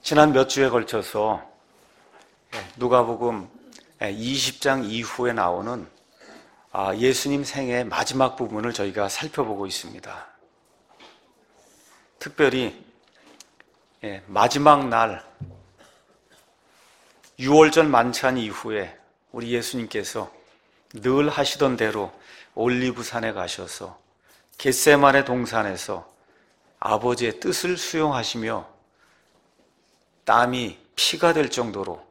지난 몇 주에 걸쳐서 누가복음 20장 이후에 나오는 예수님 생애의 마지막 부분을 저희가 살펴보고 있습니다. 특별히 마지막 날 유월절 만찬 이후에 우리 예수님께서 늘 하시던 대로 올리브산에 가셔서 겟세마네 동산에서 아버지의 뜻을 수용하시며 땀이 피가 될 정도로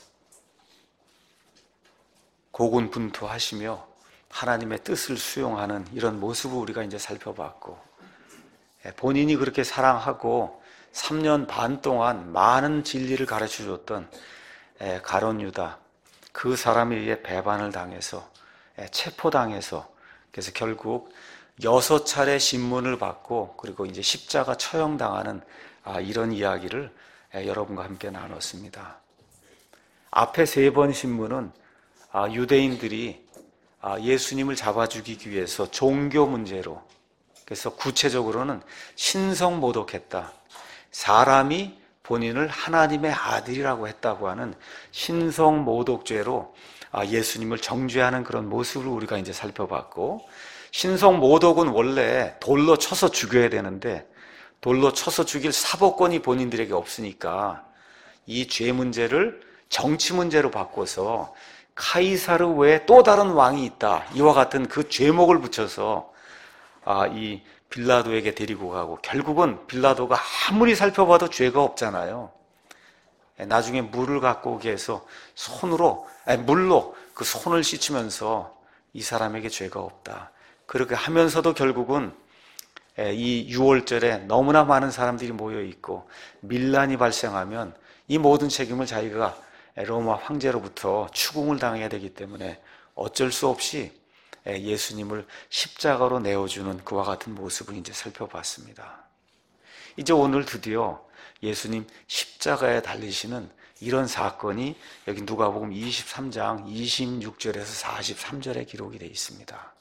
고군분투하시며 하나님의 뜻을 수용하는 이런 모습을 우리가 이제 살펴봤고, 본인이 그렇게 사랑하고 3년 반 동안 많은 진리를 가르쳐 줬던 가룟 유다, 그 사람에 의해 배반을 당해서 체포당해서, 그래서 결국 6차례 신문을 받고 그리고 이제 십자가 처형당하는 이런 이야기를 여러분과 함께 나눴습니다. 앞에 3번 신문은 유대인들이 예수님을 잡아 죽이기 위해서 종교 문제로, 그래서 구체적으로는 신성 모독했다, 사람이 본인을 하나님의 아들이라고 했다고 하는 신성 모독죄로 예수님을 정죄하는 그런 모습을 우리가 이제 살펴봤고, 신성 모독은 원래 돌로 쳐서 죽여야 되는데 돌로 쳐서 죽일 사법권이 본인들에게 없으니까 이 죄 문제를 정치 문제로 바꿔서 카이사르 외에 또 다른 왕이 있다, 이와 같은 그 죄목을 붙여서 이 빌라도에게 데리고 가고, 결국은 빌라도가 아무리 살펴봐도 죄가 없잖아요. 나중에 물을 갖고 오게 해서 물로 그 손을 씻으면서 이 사람에게 죄가 없다, 그렇게 하면서도 결국은 이 6월절에 너무나 많은 사람들이 모여 있고 밀란이 발생하면 이 모든 책임을 자기가 로마 황제로부터 추궁을 당해야 되기 때문에 어쩔 수 없이 예수님을 십자가로 내어주는 그와 같은 모습을 이제 살펴봤습니다. 이제 오늘 드디어 예수님 십자가에 달리시는 이런 사건이 여기 누가복음 23장 26절에서 43절에 기록이 되어 있습니다.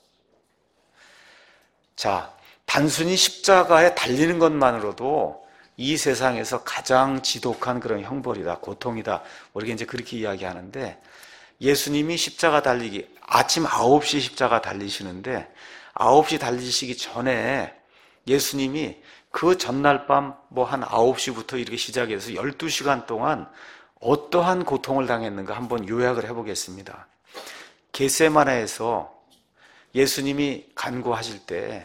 자, 단순히 십자가에 달리는 것만으로도 이 세상에서 가장 지독한 그런 형벌이다, 고통이다, 우리가 이제 그렇게 이야기하는데, 예수님이 십자가 달리기, 아침 9시 십자가 달리시는데 9시 달리시기 전에 예수님이 그 전날 밤 한 9시부터 이렇게 시작해서 12시간 동안 어떠한 고통을 당했는가 한번 요약을 해보겠습니다. 겟세마네에서 예수님이 간구하실 때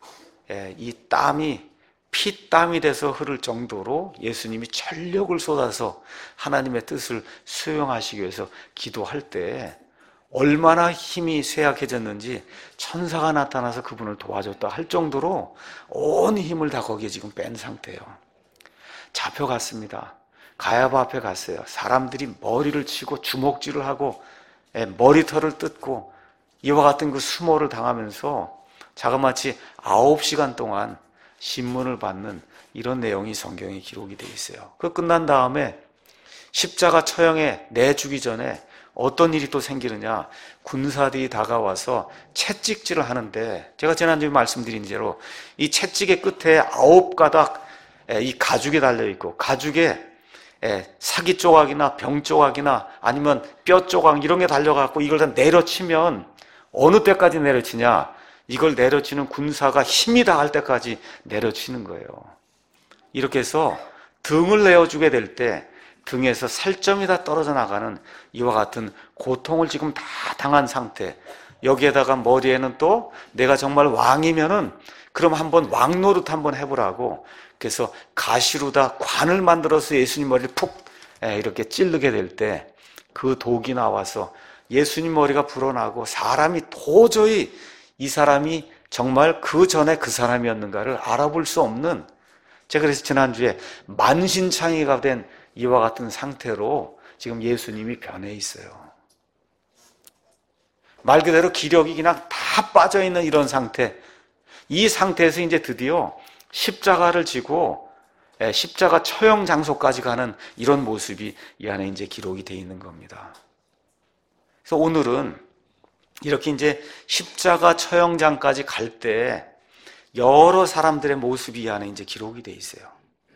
이 땀이 피땀이 돼서 흐를 정도로 예수님이 전력을 쏟아서 하나님의 뜻을 수용하시기 위해서 기도할 때 얼마나 힘이 쇠약해졌는지 천사가 나타나서 그분을 도와줬다 할 정도로 온 힘을 다 거기에 지금 뺀 상태예요. 잡혀갔습니다. 가야바 앞에 갔어요. 사람들이 머리를 치고 주먹질을 하고 머리털을 뜯고 이와 같은 그 수모를 당하면서 자그마치 9시간 동안 신문을 받는 이런 내용이 성경에 기록이 되어 있어요. 그 끝난 다음에 십자가 처형에 내주기 전에 어떤 일이 또 생기느냐, 군사들이 다가와서 채찍질을 하는데, 제가 지난주에 말씀드린 대로 이 채찍의 끝에 9가닥 이 가죽이 달려있고, 가죽에 사기 조각이나 병 조각이나 아니면 뼈 조각 이런 게 달려갖고 이걸 다 내려치면 어느 때까지 내려치냐, 이걸 내려치는 군사가 힘이 다할 때까지 내려치는 거예요. 이렇게 해서 등을 내어주게 될 때 등에서 살점이 다 떨어져 나가는 이와 같은 고통을 지금 다 당한 상태, 여기에다가 머리에는 또 내가 정말 왕이면은 그럼 한번 왕노릇 한번 해보라고, 그래서 가시로 다 관을 만들어서 예수님 머리를 푹 이렇게 찌르게 될 때 그 독이 나와서 예수님 머리가 불어나고 사람이 도저히 이 사람이 정말 그 전에 그 사람이었는가를 알아볼 수 없는, 제가 그래서 지난주에 만신창이가 된 이와 같은 상태로 지금 예수님이 변해 있어요. 말 그대로 기력이 그냥 다 빠져있는 이런 상태, 이 상태에서 이제 드디어 십자가를 지고 십자가 처형 장소까지 가는 이런 모습이 이 안에 이제 기록이 되어 있는 겁니다. 그래서 오늘은 이렇게 이제 십자가 처형장까지 갈 때 여러 사람들의 모습이 이 안에 이제 기록이 돼 있어요.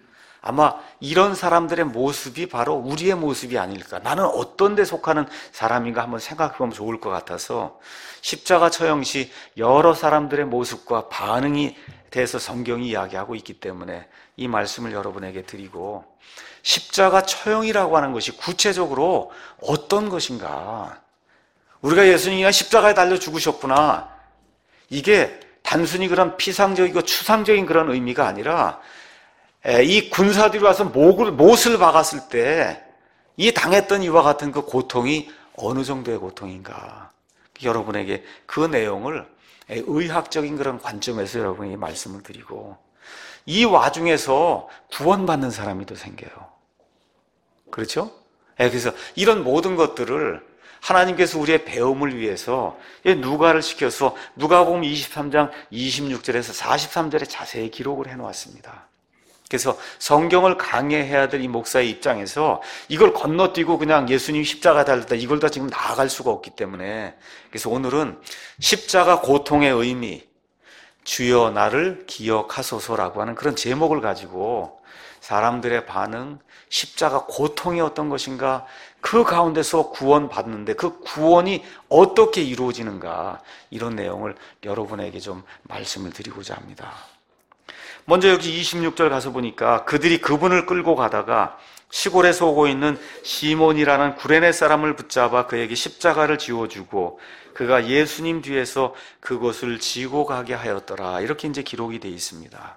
아마 이런 사람들의 모습이 바로 우리의 모습이 아닐까. 나는 어떤 데 속하는 사람인가 한번 생각해 보면 좋을 것 같아서 십자가 처형 시 여러 사람들의 모습과 반응이 대해서 성경이 이야기하고 있기 때문에 이 말씀을 여러분에게 드리고, 십자가 처형이라고 하는 것이 구체적으로 어떤 것인가? 우리가 예수님이 십자가에 달려 죽으셨구나. 이게 단순히 그런 피상적이고 추상적인 그런 의미가 아니라 이 군사들이 와서 못을 박았을 때 이 당했던 이와 같은 그 고통이 어느 정도의 고통인가. 여러분에게 그 내용을 의학적인 그런 관점에서 여러분에게 말씀을 드리고, 이 와중에서 구원받는 사람이 또 생겨요. 그렇죠? 그래서 이런 모든 것들을 하나님께서 우리의 배움을 위해서 누가를 시켜서 누가복음 23장 26절에서 43절에 자세히 기록을 해놓았습니다. 그래서 성경을 강해해야 될 이 목사의 입장에서 이걸 건너뛰고 그냥 예수님이 십자가에 달렸다, 이걸 다 지금 나아갈 수가 없기 때문에, 그래서 오늘은 십자가 고통의 의미, 주여 나를 기억하소서라고 하는 그런 제목을 가지고 사람들의 반응, 십자가 고통이 어떤 것인가, 그 가운데서 구원받는데 그 구원이 어떻게 이루어지는가, 이런 내용을 여러분에게 좀 말씀을 드리고자 합니다. 먼저 여기 26절 가서 보니까 그들이 그분을 끌고 가다가 시골에서 오고 있는 시몬이라는 구레네 사람을 붙잡아 그에게 십자가를 지워주고 그가 예수님 뒤에서 그것을 지고 가게 하였더라. 이렇게 이제 기록이 되어 있습니다.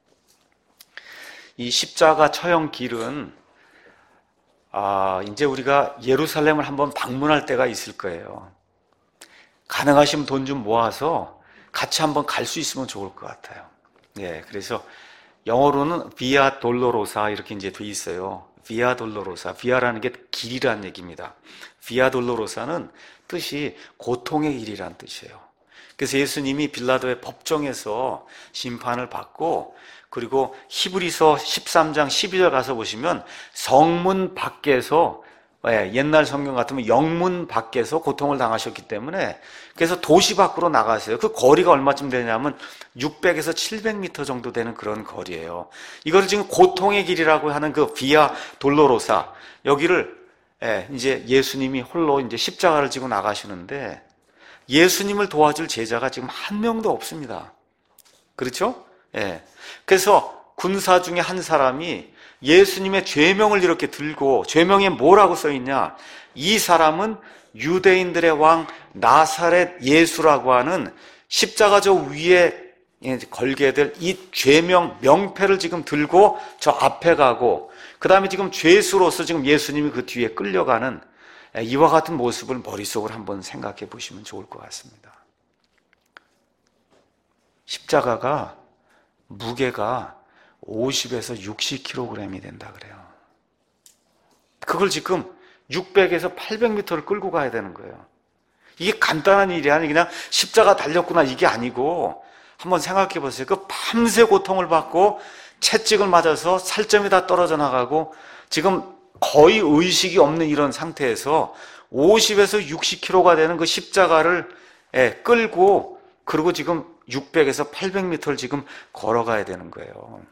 이 십자가 처형 길은 이제 우리가 예루살렘을 한번 방문할 때가 있을 거예요. 가능하시면 돈 좀 모아서 같이 한번 갈 수 있으면 좋을 것 같아요. 그래서 영어로는 비아 돌로로사 이렇게 이제 돼 있어요. 비아 돌로로사, 비아라는 게 길이란 얘기입니다. 비아 돌로로사는 뜻이 고통의 길이란 뜻이에요. 그래서 예수님이 빌라도의 법정에서 심판을 받고, 그리고 히브리서 13장 12절 가서 보시면 성문 밖에서, 옛날 성경 같으면 영문 밖에서 고통을 당하셨기 때문에, 그래서 도시 밖으로 나가세요. 그 거리가 얼마쯤 되냐면 600에서 700m 정도 되는 그런 거리예요. 이걸 지금 고통의 길이라고 하는 그 비아 돌로로사, 여기를 이제 예수님이 홀로 이제 십자가를 지고 나가시는데, 예수님을 도와줄 제자가 지금 한 명도 없습니다. 그렇죠? 그래서 군사 중에 한 사람이 예수님의 죄명을 이렇게 들고, 죄명에 뭐라고 써있냐, 이 사람은 유대인들의 왕 나사렛 예수라고 하는 십자가 저 위에 걸게 될 이 죄명 명패를 지금 들고 저 앞에 가고, 그 다음에 지금 죄수로서 지금 예수님이 그 뒤에 끌려가는 이와 같은 모습을 머릿속으로 한번 생각해 보시면 좋을 것 같습니다. 십자가가 무게가 50에서 60kg이 된다 그래요. 그걸 지금 600에서 800m를 끌고 가야 되는 거예요. 이게 간단한 일이 아니 그냥 십자가 달렸구나 이게 아니고, 한번 생각해 보세요. 그 밤새 고통을 받고 채찍을 맞아서 살점이 다 떨어져 나가고 지금 거의 의식이 없는 이런 상태에서 50에서 60kg가 되는 그 십자가를 끌고, 그리고 지금 600에서 800m를 지금 걸어가야 되는 거예요.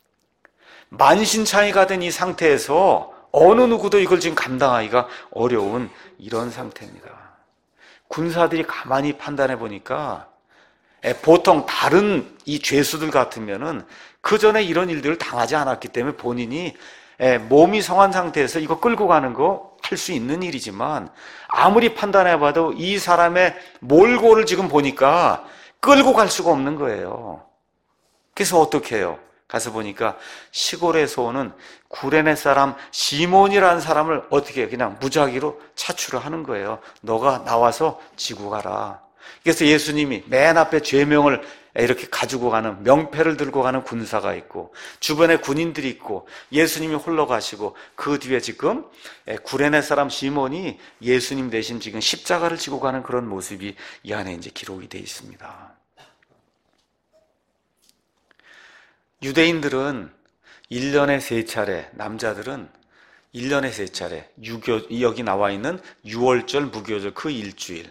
만신창이가 된 이 상태에서 어느 누구도 이걸 지금 감당하기가 어려운 이런 상태입니다. 군사들이 가만히 판단해 보니까 보통 다른 이 죄수들 같으면은 그 전에 이런 일들을 당하지 않았기 때문에 본인이 몸이 성한 상태에서 이거 끌고 가는 거 할 수 있는 일이지만, 아무리 판단해 봐도 이 사람의 몰골을 지금 보니까 끌고 갈 수가 없는 거예요. 그래서 어떻게 해요? 가서 보니까 시골에서 오는 구레네 사람 시몬이라는 사람을 어떻게 그냥 무작위로 차출을 하는 거예요. 너가 나와서 지고 가라. 그래서 예수님이 맨 앞에 죄명을 이렇게 가지고 가는, 명패를 들고 가는 군사가 있고, 주변에 군인들이 있고, 예수님이 홀로 가시고, 그 뒤에 지금 구레네 사람 시몬이 예수님 대신 지금 십자가를 지고 가는 그런 모습이 이 안에 이제 기록이 되어 있습니다. 유대인들은 1년에 3차례, 남자들은 1년에 3차례, 여기 나와 있는 유월절, 무교절 그 일주일, 그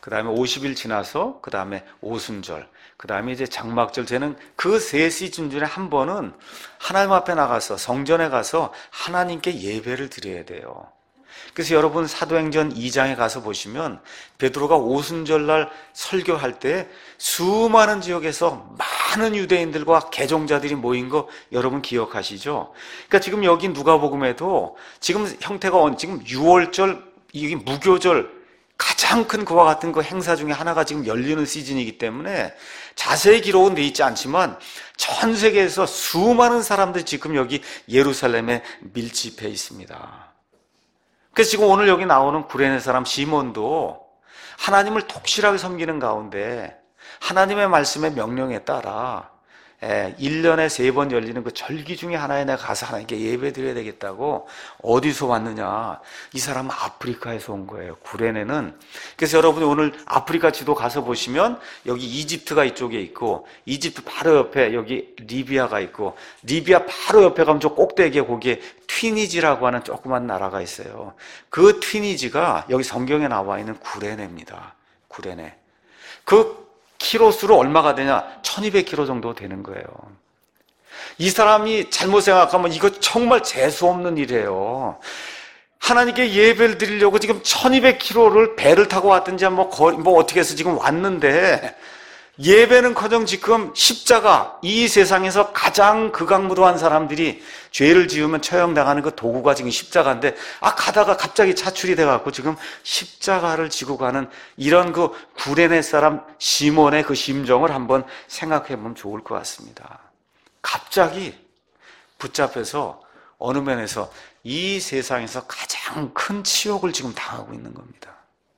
그 다음에 50일 지나서 그 다음에 오순절, 그 다음에 이제 장막절. 쟤는 그 세 시즌 중에 한 번은 하나님 앞에 나가서 성전에 가서 하나님께 예배를 드려야 돼요. 그래서 여러분 사도행전 2장에 가서 보시면 베드로가 오순절날 설교할 때 수많은 지역에서 많은 유대인들과 개종자들이 모인 거 여러분 기억하시죠? 그러니까 지금 여기 누가복음에도 지금 형태가 지금 6월절, 이게 무교절, 가장 큰 그와 같은 그 행사 중에 하나가 지금 열리는 시즌이기 때문에 자세히 기록은 돼 있지 않지만 전 세계에서 수많은 사람들이 지금 여기 예루살렘에 밀집해 있습니다. 그래서 지금 오늘 여기 나오는 구레네 사람 시몬도 하나님을 독실하게 섬기는 가운데 하나님의 말씀의 명령에 따라 1년에 3번 열리는 그 절기 중에 하나에 내가 가서 하나님께 예배 드려야 되겠다고 어디서 왔느냐? 이 사람은 아프리카에서 온 거예요. 구레네는. 그래서 여러분이 오늘 아프리카 지도 가서 보시면 여기 이집트가 이쪽에 있고 이집트 바로 옆에 여기 리비아가 있고 리비아 바로 옆에 가면 저 꼭대기에 거기에 튀니지라고 하는 조그만 나라가 있어요. 그 튀니지가 여기 성경에 나와 있는 구레네입니다. 구레네. 그 키로수로 얼마가 되냐? 1200km 정도 되는 거예요. 이 사람이 잘못 생각하면 이거 정말 재수없는 일이에요. 하나님께 예배를 드리려고 지금 1200km를 배를 타고 왔든지 뭐 어떻게 해서 지금 왔는데 예배는커녕 지금 십자가, 이 세상에서 가장 극악무도한 사람들이 죄를 지으면 처형당하는 그 도구가 지금 십자가인데 가다가 갑자기 차출이 돼갖고 지금 십자가를 지고 가는 이런 그 구레네 사람 시몬의 그 심정을 한번 생각해보면 좋을 것 같습니다. 갑자기 붙잡혀서 어느 면에서 이 세상에서 가장 큰 치욕을 지금 당하고 있는 겁니다.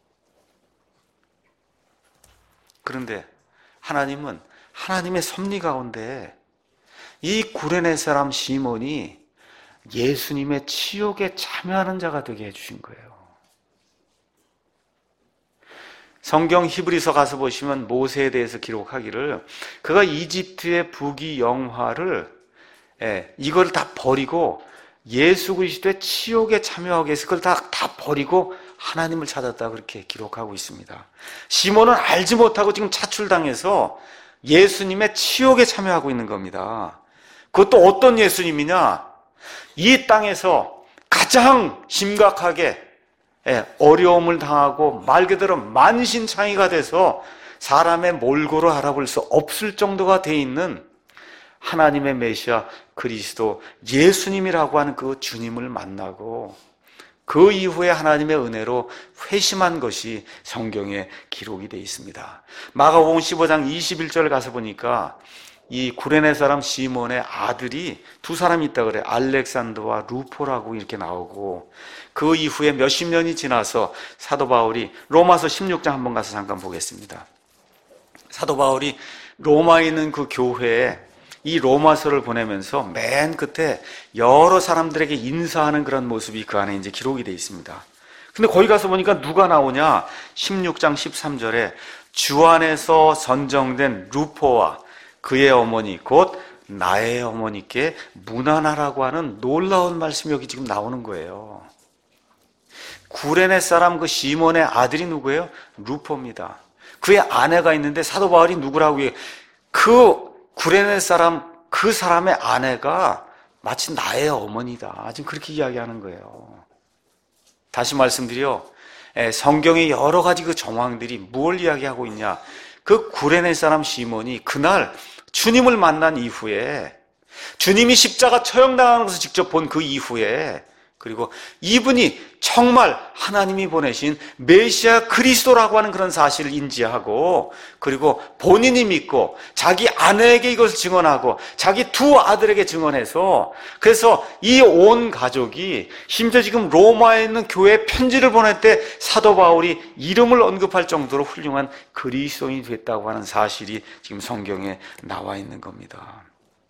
그런데 하나님은 하나님의 섭리 가운데 이 구레네 사람 시몬이 예수님의 치욕에 참여하는 자가 되게 해주신 거예요. 성경 히브리서 가서 보시면 모세에 대해서 기록하기를 그가 이집트의 부귀 영화를 이걸 다 버리고 예수 그리스도의 치욕에 참여하기 위해서 그걸 다 버리고 하나님을 찾았다 그렇게 기록하고 있습니다. 시몬은 알지 못하고 지금 차출당해서 예수님의 치욕에 참여하고 있는 겁니다. 그것도 어떤 예수님이냐? 이 땅에서 가장 심각하게 어려움을 당하고 말 그대로 만신창이가 돼서 사람의 몰골을 알아볼 수 없을 정도가 돼 있는 하나님의 메시아 그리스도 예수님이라고 하는 그 주님을 만나고 그 이후에 하나님의 은혜로 회심한 것이 성경에 기록이 되어 있습니다. 마가복음 15장 21절 가서 보니까 이 구레네 사람 시몬의 아들이 두 사람이 있다 그래요. 알렉산더와 루포라고 이렇게 나오고 그 이후에 몇십 년이 지나서 사도 바울이 로마서 16장 한번 가서 잠깐 보겠습니다. 사도 바울이 로마에 있는 그 교회에 이 로마서를 보내면서 맨 끝에 여러 사람들에게 인사하는 그런 모습이 그 안에 이제 기록이 되어 있습니다. 근데 거기 가서 보니까 누가 나오냐? 16장 13절에 주 안에서 선정된 루포와 그의 어머니 곧 나의 어머니께 문안하라고 하는 놀라운 말씀이 여기 지금 나오는 거예요. 구레네 사람 그 시몬의 아들이 누구예요? 루포입니다. 그의 아내가 있는데 사도 바울이 누구라고 해요? 그 구레네 사람, 그 사람의 아내가 마치 나의 어머니다. 지금 그렇게 이야기하는 거예요. 다시 말씀드려, 성경의 여러 가지 그 정황들이 뭘 이야기하고 있냐? 그 구레네 사람 시몬이 그날 주님을 만난 이후에 주님이 십자가 처형당하는 것을 직접 본 그 이후에 그리고 이분이 정말 하나님이 보내신 메시아 그리스도라고 하는 그런 사실을 인지하고 그리고 본인이 믿고 자기 아내에게 이것을 증언하고 자기 두 아들에게 증언해서 그래서 이 온 가족이 심지어 지금 로마에 있는 교회에 편지를 보낼 때 사도 바울이 이름을 언급할 정도로 훌륭한 그리스도인이 됐다고 하는 사실이 지금 성경에 나와 있는 겁니다.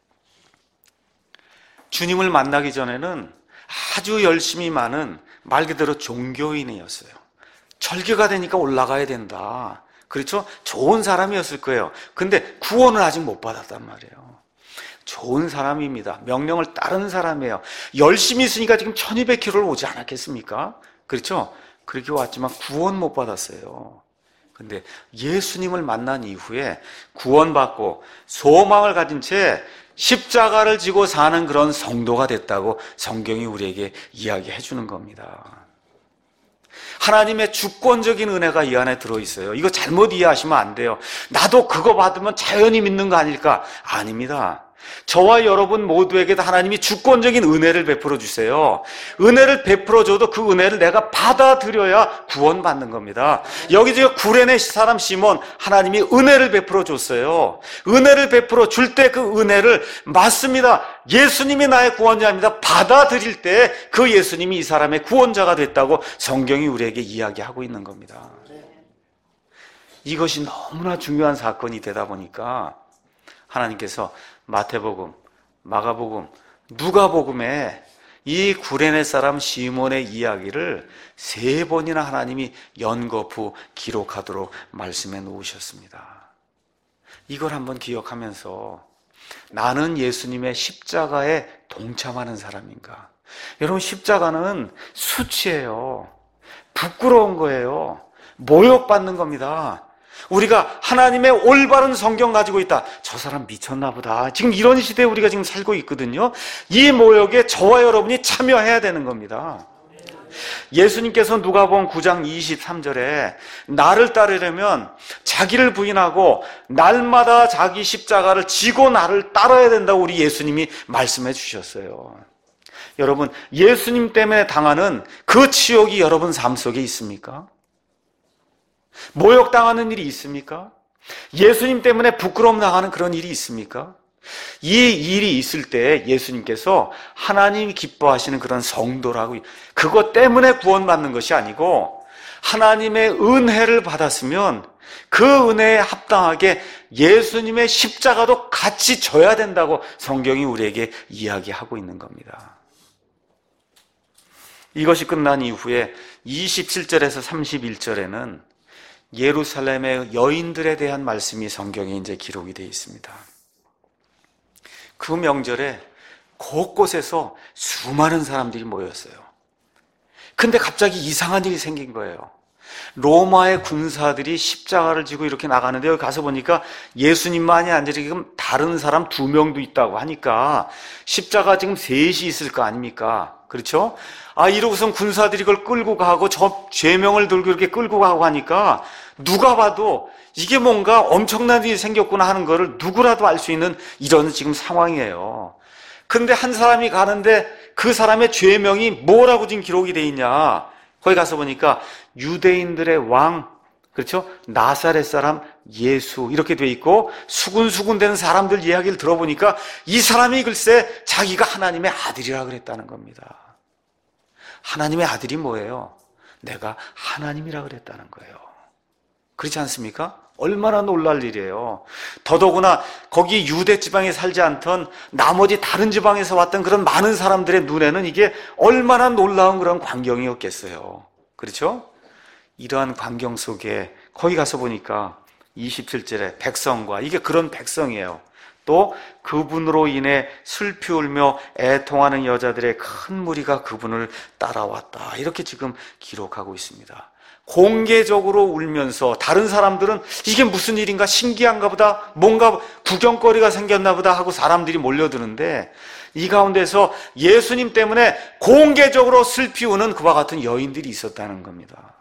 주님을 만나기 전에는 아주 열심히 많은 말 그대로 종교인이었어요. 절기가 되니까 올라가야 된다. 그렇죠? 좋은 사람이었을 거예요. 근데 구원을 아직 못 받았단 말이에요. 좋은 사람입니다. 명령을 따르는 사람이에요. 열심히 있으니까 지금 1200km를 오지 않았겠습니까? 그렇죠? 그렇게 왔지만 구원 못 받았어요. 근데 예수님을 만난 이후에 구원받고 소망을 가진 채 십자가를 지고 사는 그런 성도가 됐다고 성경이 우리에게 이야기해 주는 겁니다. 하나님의 주권적인 은혜가 이 안에 들어있어요. 이거 잘못 이해하시면 안 돼요. 나도 그거 받으면 자연히 믿는 거 아닐까? 아닙니다. 저와 여러분 모두에게도 하나님이 주권적인 은혜를 베풀어 주세요. 은혜를 베풀어 줘도 그 은혜를 내가 받아들여야 구원받는 겁니다. 여기 지금 구레네 사람 시몬, 하나님이 은혜를 베풀어 줬어요. 은혜를 베풀어 줄 때 그 은혜를 맞습니다. 예수님이 나의 구원자입니다. 받아들일 때 그 예수님이 이 사람의 구원자가 됐다고 성경이 우리에게 이야기하고 있는 겁니다. 이것이 너무나 중요한 사건이 되다 보니까 하나님께서 마태복음, 마가복음, 누가복음에 이 구레네 사람 시몬의 이야기를 3번이나 하나님이 연거푸 기록하도록 말씀해 놓으셨습니다. 이걸 한번 기억하면서 나는 예수님의 십자가에 동참하는 사람인가? 여러분, 십자가는 수치예요. 부끄러운 거예요. 모욕받는 겁니다. 우리가 하나님의 올바른 성경 가지고 있다. 저 사람 미쳤나 보다. 지금 이런 시대에 우리가 지금 살고 있거든요. 이 모욕에 저와 여러분이 참여해야 되는 겁니다. 예수님께서 누가복음 9장 23절에 나를 따르려면 자기를 부인하고 날마다 자기 십자가를 지고 나를 따라야 된다고 우리 예수님이 말씀해 주셨어요. 여러분, 예수님 때문에 당하는 그 치욕이 여러분 삶 속에 있습니까? 모욕당하는 일이 있습니까? 예수님 때문에 부끄러움 당하는 그런 일이 있습니까? 이 일이 있을 때 예수님께서 하나님이 기뻐하시는 그런 성도라고, 그것 때문에 구원받는 것이 아니고 하나님의 은혜를 받았으면 그 은혜에 합당하게 예수님의 십자가도 같이 져야 된다고 성경이 우리에게 이야기하고 있는 겁니다. 이것이 끝난 이후에 27절에서 31절에는 예루살렘의 여인들에 대한 말씀이 성경에 이제 기록이 되어 있습니다. 그 명절에 곳곳에서 수많은 사람들이 모였어요. 근데 갑자기 이상한 일이 생긴 거예요. 로마의 군사들이 십자가를 지고 이렇게 나가는데 여기 가서 보니까 예수님만이 아니라 지금 다른 사람 2명도 있다고 하니까 십자가 지금 3이 있을 거 아닙니까? 그렇죠? 이러고선 군사들이 이걸 끌고 가고 저 죄명을 들고 이렇게 끌고 가고 하니까 누가 봐도 이게 뭔가 엄청난 일이 생겼구나 하는 거를 누구라도 알 수 있는 이런 지금 상황이에요. 근데 한 사람이 가는데 그 사람의 죄명이 뭐라고 지금 기록이 돼 있냐? 거기 가서 보니까 유대인들의 왕, 그렇죠? 나사렛 사람 예수 이렇게 돼 있고 수군수군 되는 사람들 이야기를 들어보니까 이 사람이 글쎄 자기가 하나님의 아들이라 그랬다는 겁니다. 하나님의 아들이 뭐예요? 내가 하나님이라 그랬다는 거예요. 그렇지 않습니까? 얼마나 놀랄 일이에요. 더더구나 거기 유대 지방에 살지 않던 나머지 다른 지방에서 왔던 그런 많은 사람들의 눈에는 이게 얼마나 놀라운 그런 광경이었겠어요. 그렇죠? 이러한 광경 속에 거기 가서 보니까 27절에 백성과, 이게 그런 백성이에요. 또 그분으로 인해 슬피 울며 애통하는 여자들의 큰 무리가 그분을 따라왔다. 이렇게 지금 기록하고 있습니다. 공개적으로 울면서 다른 사람들은 이게 무슨 일인가, 신기한가 보다, 뭔가 구경거리가 생겼나 보다 하고 사람들이 몰려드는데 이 가운데서 예수님 때문에 공개적으로 슬피 우는 그와 같은 여인들이 있었다는 겁니다.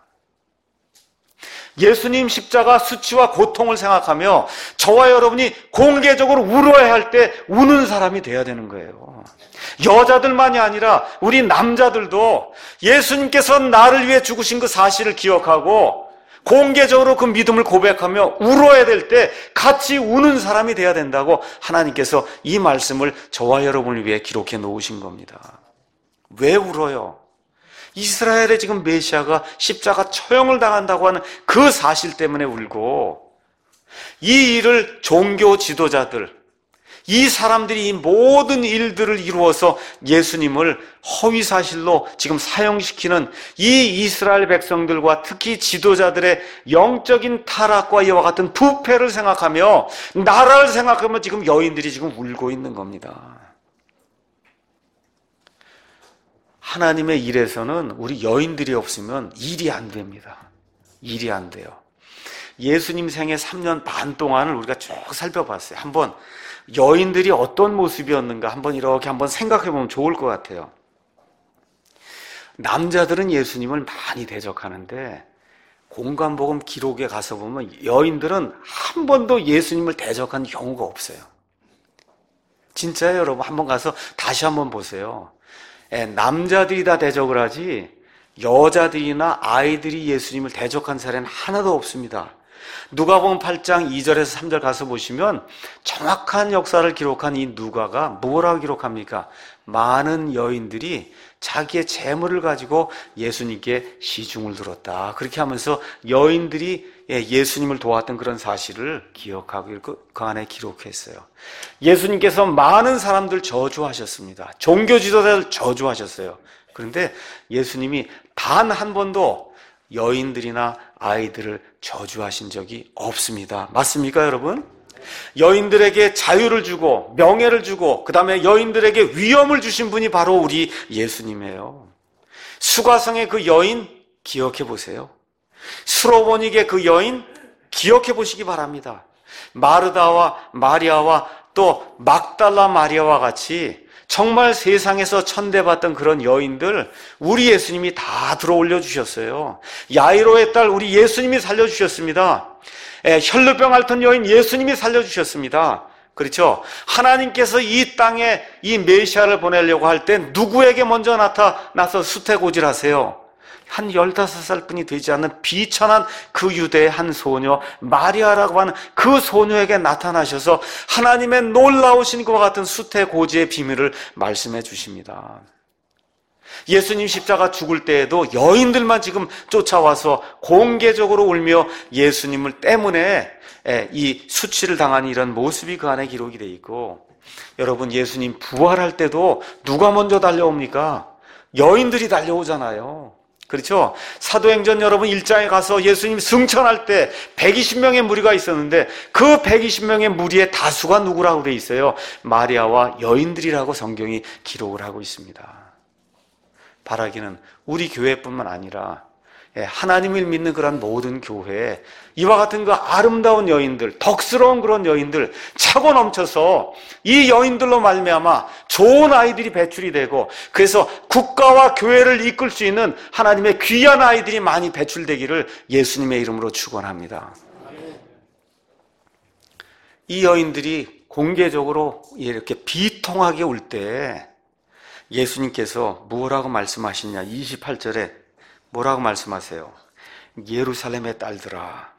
예수님 십자가 수치와 고통을 생각하며 저와 여러분이 공개적으로 울어야 할 때 우는 사람이 돼야 되는 거예요. 여자들만이 아니라 우리 남자들도 예수님께서 나를 위해 죽으신 그 사실을 기억하고 공개적으로 그 믿음을 고백하며 울어야 될 때 같이 우는 사람이 돼야 된다고 하나님께서 이 말씀을 저와 여러분을 위해 기록해 놓으신 겁니다. 왜 울어요? 이스라엘의 지금 메시아가 십자가 처형을 당한다고 하는 그 사실 때문에 울고, 이 일을 종교 지도자들, 이 사람들이 이 모든 일들을 이루어서 예수님을 허위사실로 지금 사형시키는 이 이스라엘 백성들과 특히 지도자들의 영적인 타락과 이와 같은 부패를 생각하며 나라를 생각하며 지금 여인들이 지금 울고 있는 겁니다. 하나님의 일에서는 우리 여인들이 없으면 일이 안 됩니다. 일이 안 돼요. 예수님 생애 3년 반 동안을 우리가 쭉 살펴봤어요. 한번 여인들이 어떤 모습이었는가 한번 이렇게 한번 생각해 보면 좋을 것 같아요. 남자들은 예수님을 많이 대적하는데 공관복음 기록에 가서 보면 여인들은 한 번도 예수님을 대적한 경우가 없어요. 진짜요, 여러분. 한번 가서 다시 한번 보세요. 남자들이 다 대적을 하지 여자들이나 아이들이 예수님을 대적한 사례는 하나도 없습니다. 누가복음 8장 2절에서 3절 가서 보시면 정확한 역사를 기록한 이 누가가 뭐라고 기록합니까? 많은 여인들이 자기의 재물을 가지고 예수님께 시중을 들었다. 그렇게 하면서 여인들이 예수님을 도왔던 그런 사실을 기억하고 그 안에 기록했어요. 예수님께서 많은 사람들 저주하셨습니다. 종교 지도자들 저주하셨어요. 그런데 예수님이 단 한 번도 여인들이나 아이들을 저주하신 적이 없습니다. 맞습니까, 여러분? 여인들에게 자유를 주고 명예를 주고 그 다음에 여인들에게 위엄을 주신 분이 바로 우리 예수님이에요. 수가성의 그 여인 기억해 보세요. 수로보닉의 그 여인 기억해 보시기 바랍니다. 마르다와 마리아와 또 막달라 마리아와 같이 정말 세상에서 천대받던 그런 여인들 우리 예수님이 다 들어 올려주셨어요. 야이로의 딸 우리 예수님이 살려주셨습니다. 혈루병 앓던 여인 예수님이 살려주셨습니다. 그렇죠? 하나님께서 이 땅에 이 메시아를 보내려고 할 때 누구에게 먼저 나타나서 수태고질하세요? 한 15살 뿐이 되지 않는 비천한 그 유대의 한 소녀 마리아라고 하는 그 소녀에게 나타나셔서 하나님의 놀라우신 것과 같은 수태고지의 비밀을 말씀해 주십니다. 예수님 십자가 죽을 때에도 여인들만 지금 쫓아와서 공개적으로 울며 예수님을 때문에 이 수치를 당한 이런 모습이 그 안에 기록이 되어 있고, 여러분 예수님 부활할 때도 누가 먼저 달려옵니까? 여인들이 달려오잖아요. 그렇죠? 사도행전 여러분 1장에 가서 예수님 승천할 때 120명의 무리가 있었는데 그 120명의 무리의 다수가 누구라고 되어 있어요? 마리아와 여인들이라고 성경이 기록을 하고 있습니다. 바라기는 우리 교회뿐만 아니라 하나님을 믿는 그런 모든 교회에 이와 같은 그 아름다운 여인들, 덕스러운 그런 여인들 차고 넘쳐서 이 여인들로 말미암아 좋은 아이들이 배출이 되고, 그래서 국가와 교회를 이끌 수 있는 하나님의 귀한 아이들이 많이 배출되기를 예수님의 이름으로 축원합니다. 이 여인들이 공개적으로 이렇게 비통하게 울 때 예수님께서 뭐라고 말씀하시냐? 28절에 뭐라고 말씀하세요? 예루살렘의 딸들아,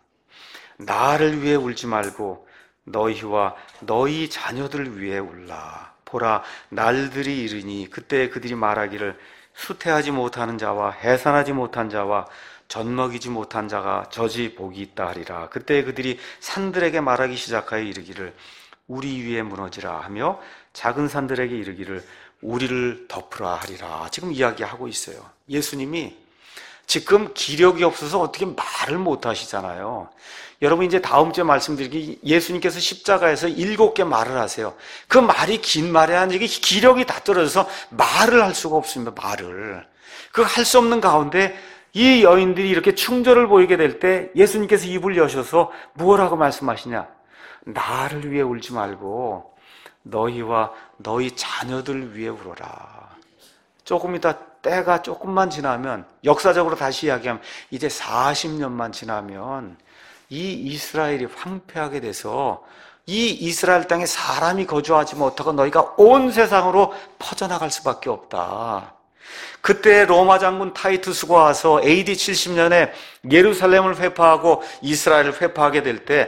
나를 위해 울지 말고 너희와 너희 자녀들 위해 울라. 보라, 날들이 이르니 그때 그들이 말하기를 수태하지 못하는 자와 해산하지 못한 자와 젖먹이지 못한 자가 저지 복이 있다 하리라. 그때 그들이 산들에게 말하기 시작하여 이르기를 우리 위에 무너지라 하며 작은 산들에게 이르기를 우리를 덮으라 하리라. 지금 이야기하고 있어요. 예수님이 지금 기력이 없어서 어떻게 말을 못 하시잖아요. 여러분 이제 다음 주에 말씀드리기, 예수님께서 십자가에서 7개 말을 하세요. 그 말이 긴 말이 아니고 기력이 다 떨어져서 말을 할 수가 없습니다. 말을. 그 할 수 없는 가운데 이 여인들이 이렇게 충절을 보이게 될 때 예수님께서 입을 여셔서 무엇라고 말씀하시냐? 나를 위해 울지 말고 너희와 너희 자녀들 위해 울어라. 조금 이따 때가 조금만 지나면, 역사적으로 다시 이야기하면 이제 40년만 지나면 이 이스라엘이 황폐하게 돼서 이 이스라엘 땅에 사람이 거주하지 못하고 너희가 온 세상으로 퍼져나갈 수밖에 없다. 그때 로마 장군 타이투스가 와서 AD 70년에 예루살렘을 회파하고 이스라엘을 회파하게 될 때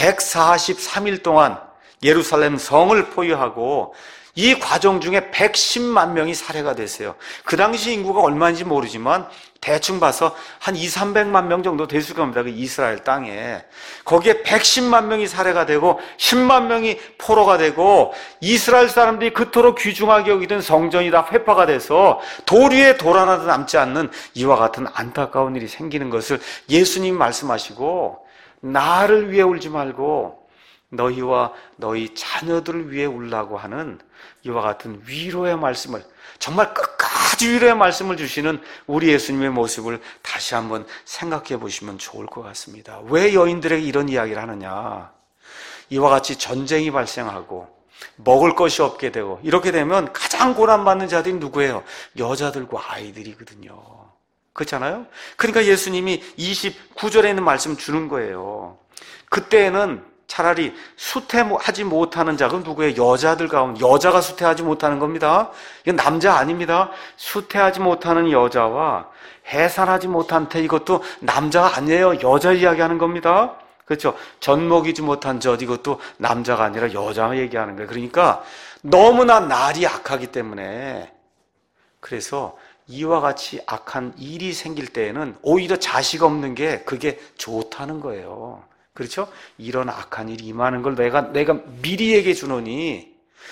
143일 동안 예루살렘 성을 포위하고 이 과정 중에 110만 명이 살해가 됐어요. 그 당시 인구가 얼마인지 모르지만 대충 봐서 한 200~300만 명 정도 됐을 겁니다. 그 이스라엘 땅에. 거기에 110만 명이 살해가 되고 10만 명이 포로가 되고 이스라엘 사람들이 그토록 귀중하게 여기던 성전이 다 회파가 돼서 돌 위에 돌 하나도 남지 않는 이와 같은 안타까운 일이 생기는 것을 예수님 말씀하시고, 나를 위해 울지 말고 너희와 너희 자녀들을 위해 울라고 하는 이와 같은 위로의 말씀을 정말 끝까지 아주 위로의 말씀을 주시는 우리 예수님의 모습을 다시 한번 생각해 보시면 좋을 것 같습니다. 왜 여인들에게 이런 이야기를 하느냐? 이와 같이 전쟁이 발생하고 먹을 것이 없게 되고 이렇게 되면 가장 고난받는 자들이 누구예요? 여자들과 아이들이거든요. 그렇잖아요? 그러니까 예수님이 29절에 있는 말씀 주는 거예요. 그때에는 차라리 수태하지 못하는 자가 누구예요? 여자들 가운데. 여자가 수태하지 못하는 겁니다. 이건 남자 아닙니다. 수태하지 못하는 여자와 해산하지 못한 태, 이것도 남자가 아니에요. 여자 이야기하는 겁니다. 그렇죠? 젖 먹이지 못한 젖, 이것도 남자가 아니라 여자 얘기하는 거예요. 그러니까 너무나 날이 악하기 때문에, 그래서 이와 같이 악한 일이 생길 때에는 오히려 자식 없는 게 그게 좋다는 거예요. 그렇죠? 이런 악한 일이 임하는 걸 내가 미리 얘기해 주노니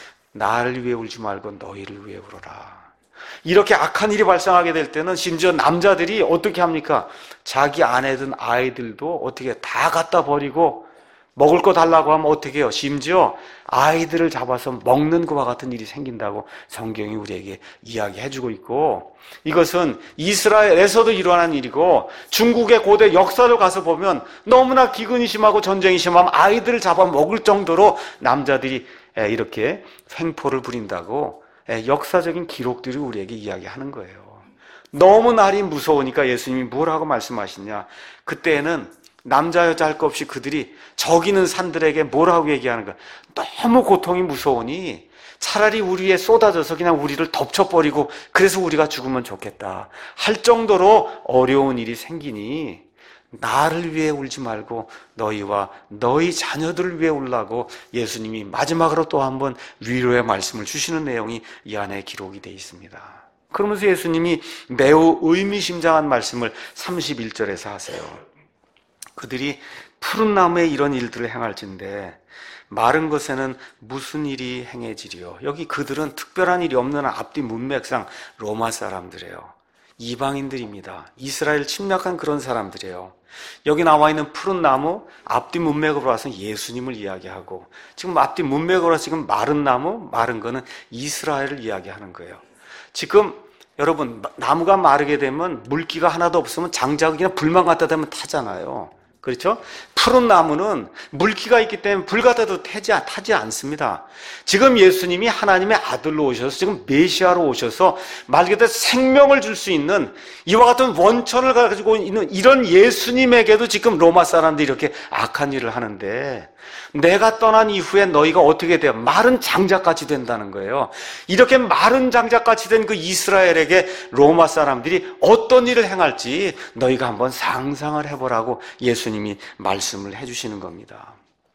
나를 위해 울지 말고 너희를 위해 울어라. 이렇게 악한 일이 발생하게 될 때는 심지어 남자들이 어떻게 합니까? 자기 아내든 아이들도 어떻게 다 갖다 버리고 먹을 거 달라고 하면 어떻게 해요? 심지어 아이들을 잡아서 먹는 것과 같은 일이 생긴다고 성경이 우리에게 이야기해주고 있고, 이것은 이스라엘에서도 일어난 일이고 중국의 고대 역사를 가서 보면 너무나 기근이 심하고 전쟁이 심하면 아이들을 잡아먹을 정도로 남자들이 이렇게 횡포를 부린다고 역사적인 기록들이 우리에게 이야기하는 거예요. 너무 날이 무서우니까 예수님이 뭐라고 말씀하시냐? 그때는 남자 여자 할 것 없이 그들이 저기는 산들에게 뭐라고 얘기하는 거야? 너무 고통이 무서우니 차라리 우리에 쏟아져서 그냥 우리를 덮쳐버리고 그래서 우리가 죽으면 좋겠다 할 정도로 어려운 일이 생기니 나를 위해 울지 말고 너희와 너희 자녀들을 위해 울라고 예수님이 마지막으로 또 한 번 위로의 말씀을 주시는 내용이 이 안에 기록이 되어 있습니다. 그러면서 예수님이 매우 의미심장한 말씀을 31절에서 하세요. 그들이 푸른 나무에 이런 일들을 행할진대 마른 것에는 무슨 일이 행해지리요. 여기 그들은 특별한 일이 없는 앞뒤 문맥상 로마 사람들이에요. 이방인들입니다. 이스라엘 침략한 그런 사람들이에요. 여기 나와 있는 푸른 나무, 앞뒤 문맥으로 봐서 예수님을 이야기하고, 지금 앞뒤 문맥으로 봐서 지금 마른 나무, 마른 거는 이스라엘을 이야기하는 거예요. 지금 여러분, 나무가 마르게 되면 물기가 하나도 없으면 장작이 그냥 불만 갖다 대면 타잖아요. 그렇죠? 푸른 나무는 물기가 있기 때문에 불 갖다 도 타지 않습니다. 지금 예수님이 하나님의 아들로 오셔서 지금 메시아로 오셔서 말 그대로 생명을 줄 수 있는 이와 같은 원천을 가지고 있는 이런 예수님에게도 지금 로마 사람들이 이렇게 악한 일을 하는데, 내가 떠난 이후에 너희가 어떻게 돼요? 마른 장작같이 된다는 거예요. 이렇게 마른 장작같이 된 그 이스라엘에게 로마 사람들이 어떤 일을 행할지 너희가 한번 상상을 해보라고 예수님이 말씀을 해주시는 겁니다.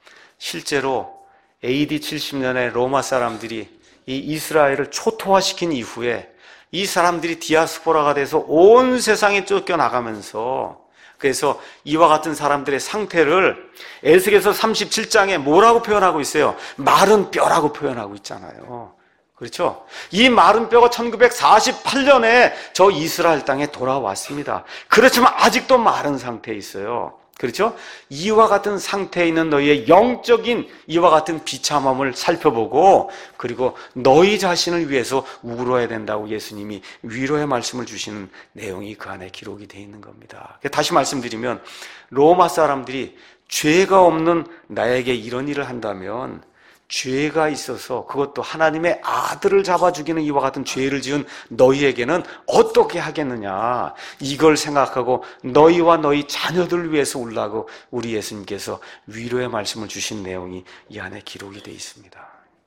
실제로 AD 70년에 로마 사람들이 이 이스라엘을 초토화시킨 이후에 이 사람들이 디아스포라가 돼서 온 세상에 쫓겨나가면서, 그래서 이와 같은 사람들의 상태를 에스겔서 37장에 뭐라고 표현하고 있어요? 마른 뼈라고 표현하고 있잖아요. 그렇죠? 이 마른 뼈가 1948년에 저 이스라엘 땅에 돌아왔습니다. 그렇지만 아직도 마른 상태에 있어요. 그렇죠? 이와 같은 상태에 있는 너희의 영적인 이와 같은 비참함을 살펴보고, 그리고 너희 자신을 위해서 울어야 된다고 예수님이 위로의 말씀을 주시는 내용이 그 안에 기록이 되어 있는 겁니다. 다시 말씀드리면, 로마 사람들이 죄가 없는 나에게 이런 일을 한다면 죄가 있어서 그것도 하나님의 아들을 잡아 죽이는 이와 같은 죄를 지은 너희에게는 어떻게 하겠느냐, 이걸 생각하고 너희와 너희 자녀들을 위해서 울라고 우리 예수님께서 위로의 말씀을 주신 내용이 이 안에 기록이 되어 있습니다.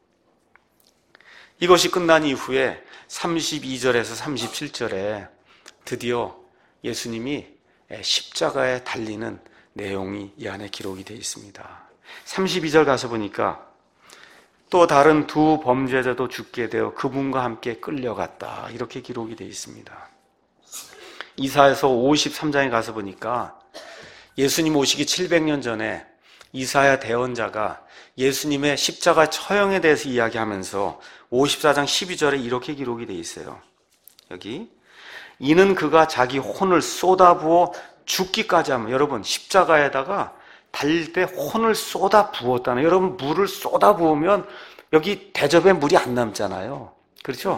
이것이 끝난 이후에 32절에서 37절에 드디어 예수님이 십자가에 달리는 내용이 이 안에 기록이 되어 있습니다. 32절 가서 보니까 또 다른 두 범죄자도 죽게 되어 그분과 함께 끌려갔다, 이렇게 기록이 되어 있습니다. 이사야서 53장에 가서 보니까 예수님 오시기 700년 전에 이사야 대언자가 예수님의 십자가 처형에 대해서 이야기하면서 54장 12절에 이렇게 기록이 되어 있어요. 여기 이는 그가 자기 혼을 쏟아부어 죽기까지 하면, 여러분 십자가에다가 달릴 때 혼을 쏟아 부었다는, 여러분 물을 쏟아 부으면 여기 대접에 물이 안 남잖아요. 그렇죠?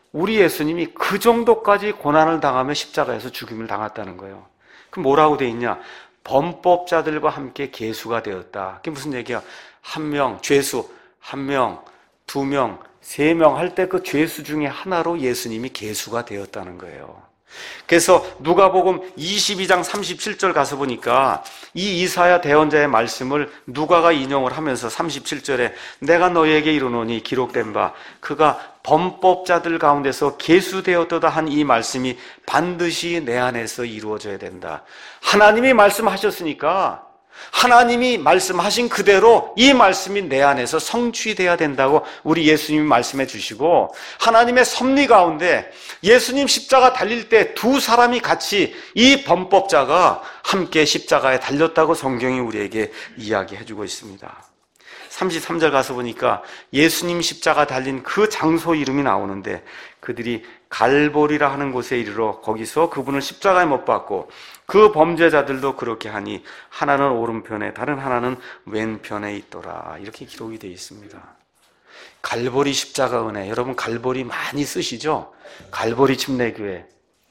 우리 예수님이 그 정도까지 고난을 당하며 십자가에서 죽임을 당했다는 거예요. 그럼 뭐라고 돼 있냐? 범법자들과 함께 계수가 되었다. 그게 무슨 얘기야? 한 명, 죄수, 한 명, 두 명, 세 명 할 때 그 죄수 중에 하나로 예수님이 계수가 되었다는 거예요. 그래서 누가복음 22장 37절 가서 보니까 이 이사야 대언자의 말씀을 누가가 인용을 하면서 37절에 내가 너희에게 이르노니 기록된 바 그가 범법자들 가운데서 계수되었도다 한 이 말씀이 반드시 내 안에서 이루어져야 된다. 하나님이 말씀하셨으니까 하나님이 말씀하신 그대로 이 말씀이 내 안에서 성취돼야 된다고 우리 예수님이 말씀해 주시고, 하나님의 섭리 가운데 예수님 십자가 달릴 때 두 사람이 같이 이 범법자가 함께 십자가에 달렸다고 성경이 우리에게 이야기해 주고 있습니다. 33절 가서 보니까 예수님 십자가 달린 그 장소 이름이 나오는데 그들이 갈보리라 하는 곳에 이르러 거기서 그분을 십자가에 못 박고 그 범죄자들도 그렇게 하니 하나는 오른편에 다른 하나는 왼편에 있더라. 이렇게 기록이 되어 있습니다. 갈보리 십자가 은혜, 여러분 갈보리 많이 쓰시죠? 갈보리 침례교회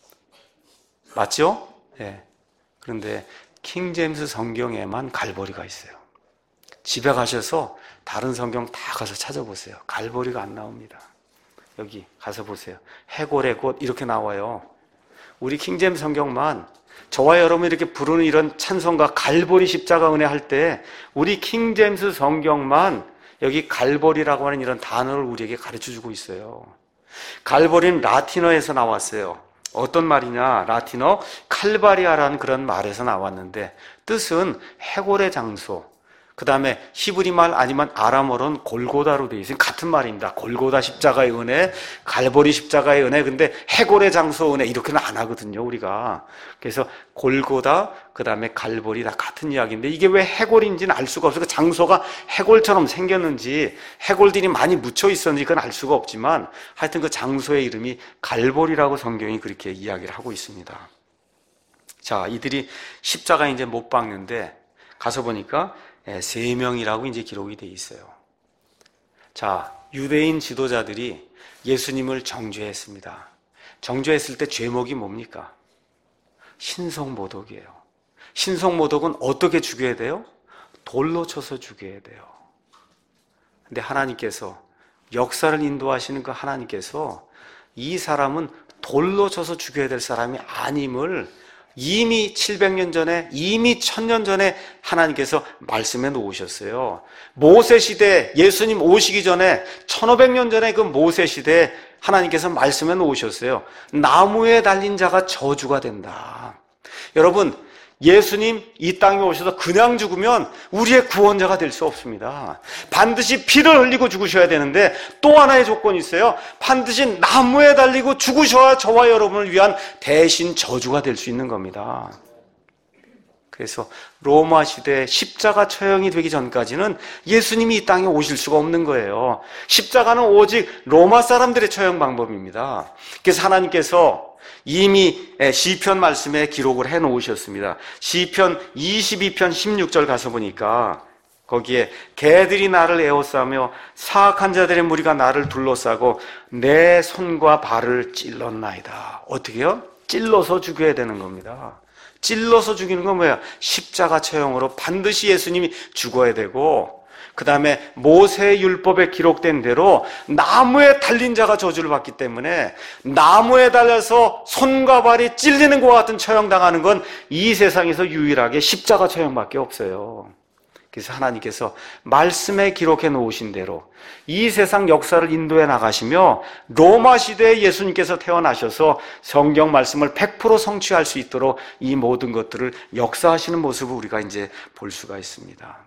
맞죠? 네. 그런데 킹제임스 성경에만 갈보리가 있어요. 집에 가셔서 다른 성경 다 가서 찾아보세요. 갈보리가 안 나옵니다. 여기 가서 보세요. 해골의 곳 이렇게 나와요. 우리 킹제임스 성경만 저와 여러분이 이렇게 부르는 이런 찬송가 갈보리 십자가 은혜 할 때 우리 킹제임스 성경만 여기 갈보리라고 하는 이런 단어를 우리에게 가르쳐주고 있어요. 갈보리는 라틴어에서 나왔어요. 어떤 말이냐? 라틴어 칼바리아라는 그런 말에서 나왔는데 뜻은 해골의 장소, 그 다음에 히브리 말 아니면 아람어로는 골고다로 되어 있어요. 같은 말입니다. 골고다 십자가의 은혜, 갈보리 십자가의 은혜. 근데 해골의 장소 은혜 이렇게는 안 하거든요, 우리가. 그래서 골고다, 그 다음에 갈보리 다 같은 이야기인데 이게 왜 해골인지는 알 수가 없어요. 그 장소가 해골처럼 생겼는지 해골들이 많이 묻혀 있었는지 그건 알 수가 없지만 하여튼 그 장소의 이름이 갈보리라고 성경이 그렇게 이야기를 하고 있습니다. 자, 이들이 십자가에 이제 못 박는데 가서 보니까 3명이라고 이제 기록이 되어 있어요. 자, 유대인 지도자들이 예수님을 정죄했습니다. 정죄했을 때 죄목이 뭡니까? 신성모독이에요. 신성모독은 어떻게 죽여야 돼요? 돌로 쳐서 죽여야 돼요. 근데 하나님께서 역사를 인도하시는 그 하나님께서 이 사람은 돌로 쳐서 죽여야 될 사람이 아님을 이미 700년 전에, 이미 1000년 전에 하나님께서 말씀해 놓으셨어요. 모세 시대, 예수님 오시기 전에 1500년 전에 그 모세 시대에 하나님께서 말씀해 놓으셨어요. 나무에 달린 자가 저주가 된다. 여러분, 예수님 이 땅에 오셔서 그냥 죽으면 우리의 구원자가 될 수 없습니다. 반드시 피를 흘리고 죽으셔야 되는데 또 하나의 조건이 있어요. 반드시 나무에 달리고 죽으셔야 저와 여러분을 위한 대신 저주가 될 수 있는 겁니다. 그래서 로마 시대 십자가 처형이 되기 전까지는 예수님이 이 땅에 오실 수가 없는 거예요. 십자가는 오직 로마 사람들의 처형 방법입니다. 그래서 하나님께서 이미 시편 말씀에 기록을 해 놓으셨습니다. 시편 22편 16절 가서 보니까 거기에 개들이 나를 에워싸며 사악한 자들의 무리가 나를 둘러싸고 내 손과 발을 찔렀나이다. 어떻게요? 찔러서 죽여야 되는 겁니다. 찔러서 죽이는 건 뭐야? 십자가 처형으로 반드시 예수님이 죽어야 되고, 그 다음에 모세의 율법에 기록된 대로 나무에 달린 자가 저주를 받기 때문에 나무에 달려서 손과 발이 찔리는 것과 같은 처형당하는 건 이 세상에서 유일하게 십자가 처형밖에 없어요. 그래서 하나님께서 말씀에 기록해 놓으신 대로 이 세상 역사를 인도해 나가시며 로마 시대에 예수님께서 태어나셔서 성경 말씀을 100% 성취할 수 있도록 이 모든 것들을 역사하시는 모습을 우리가 이제 볼 수가 있습니다.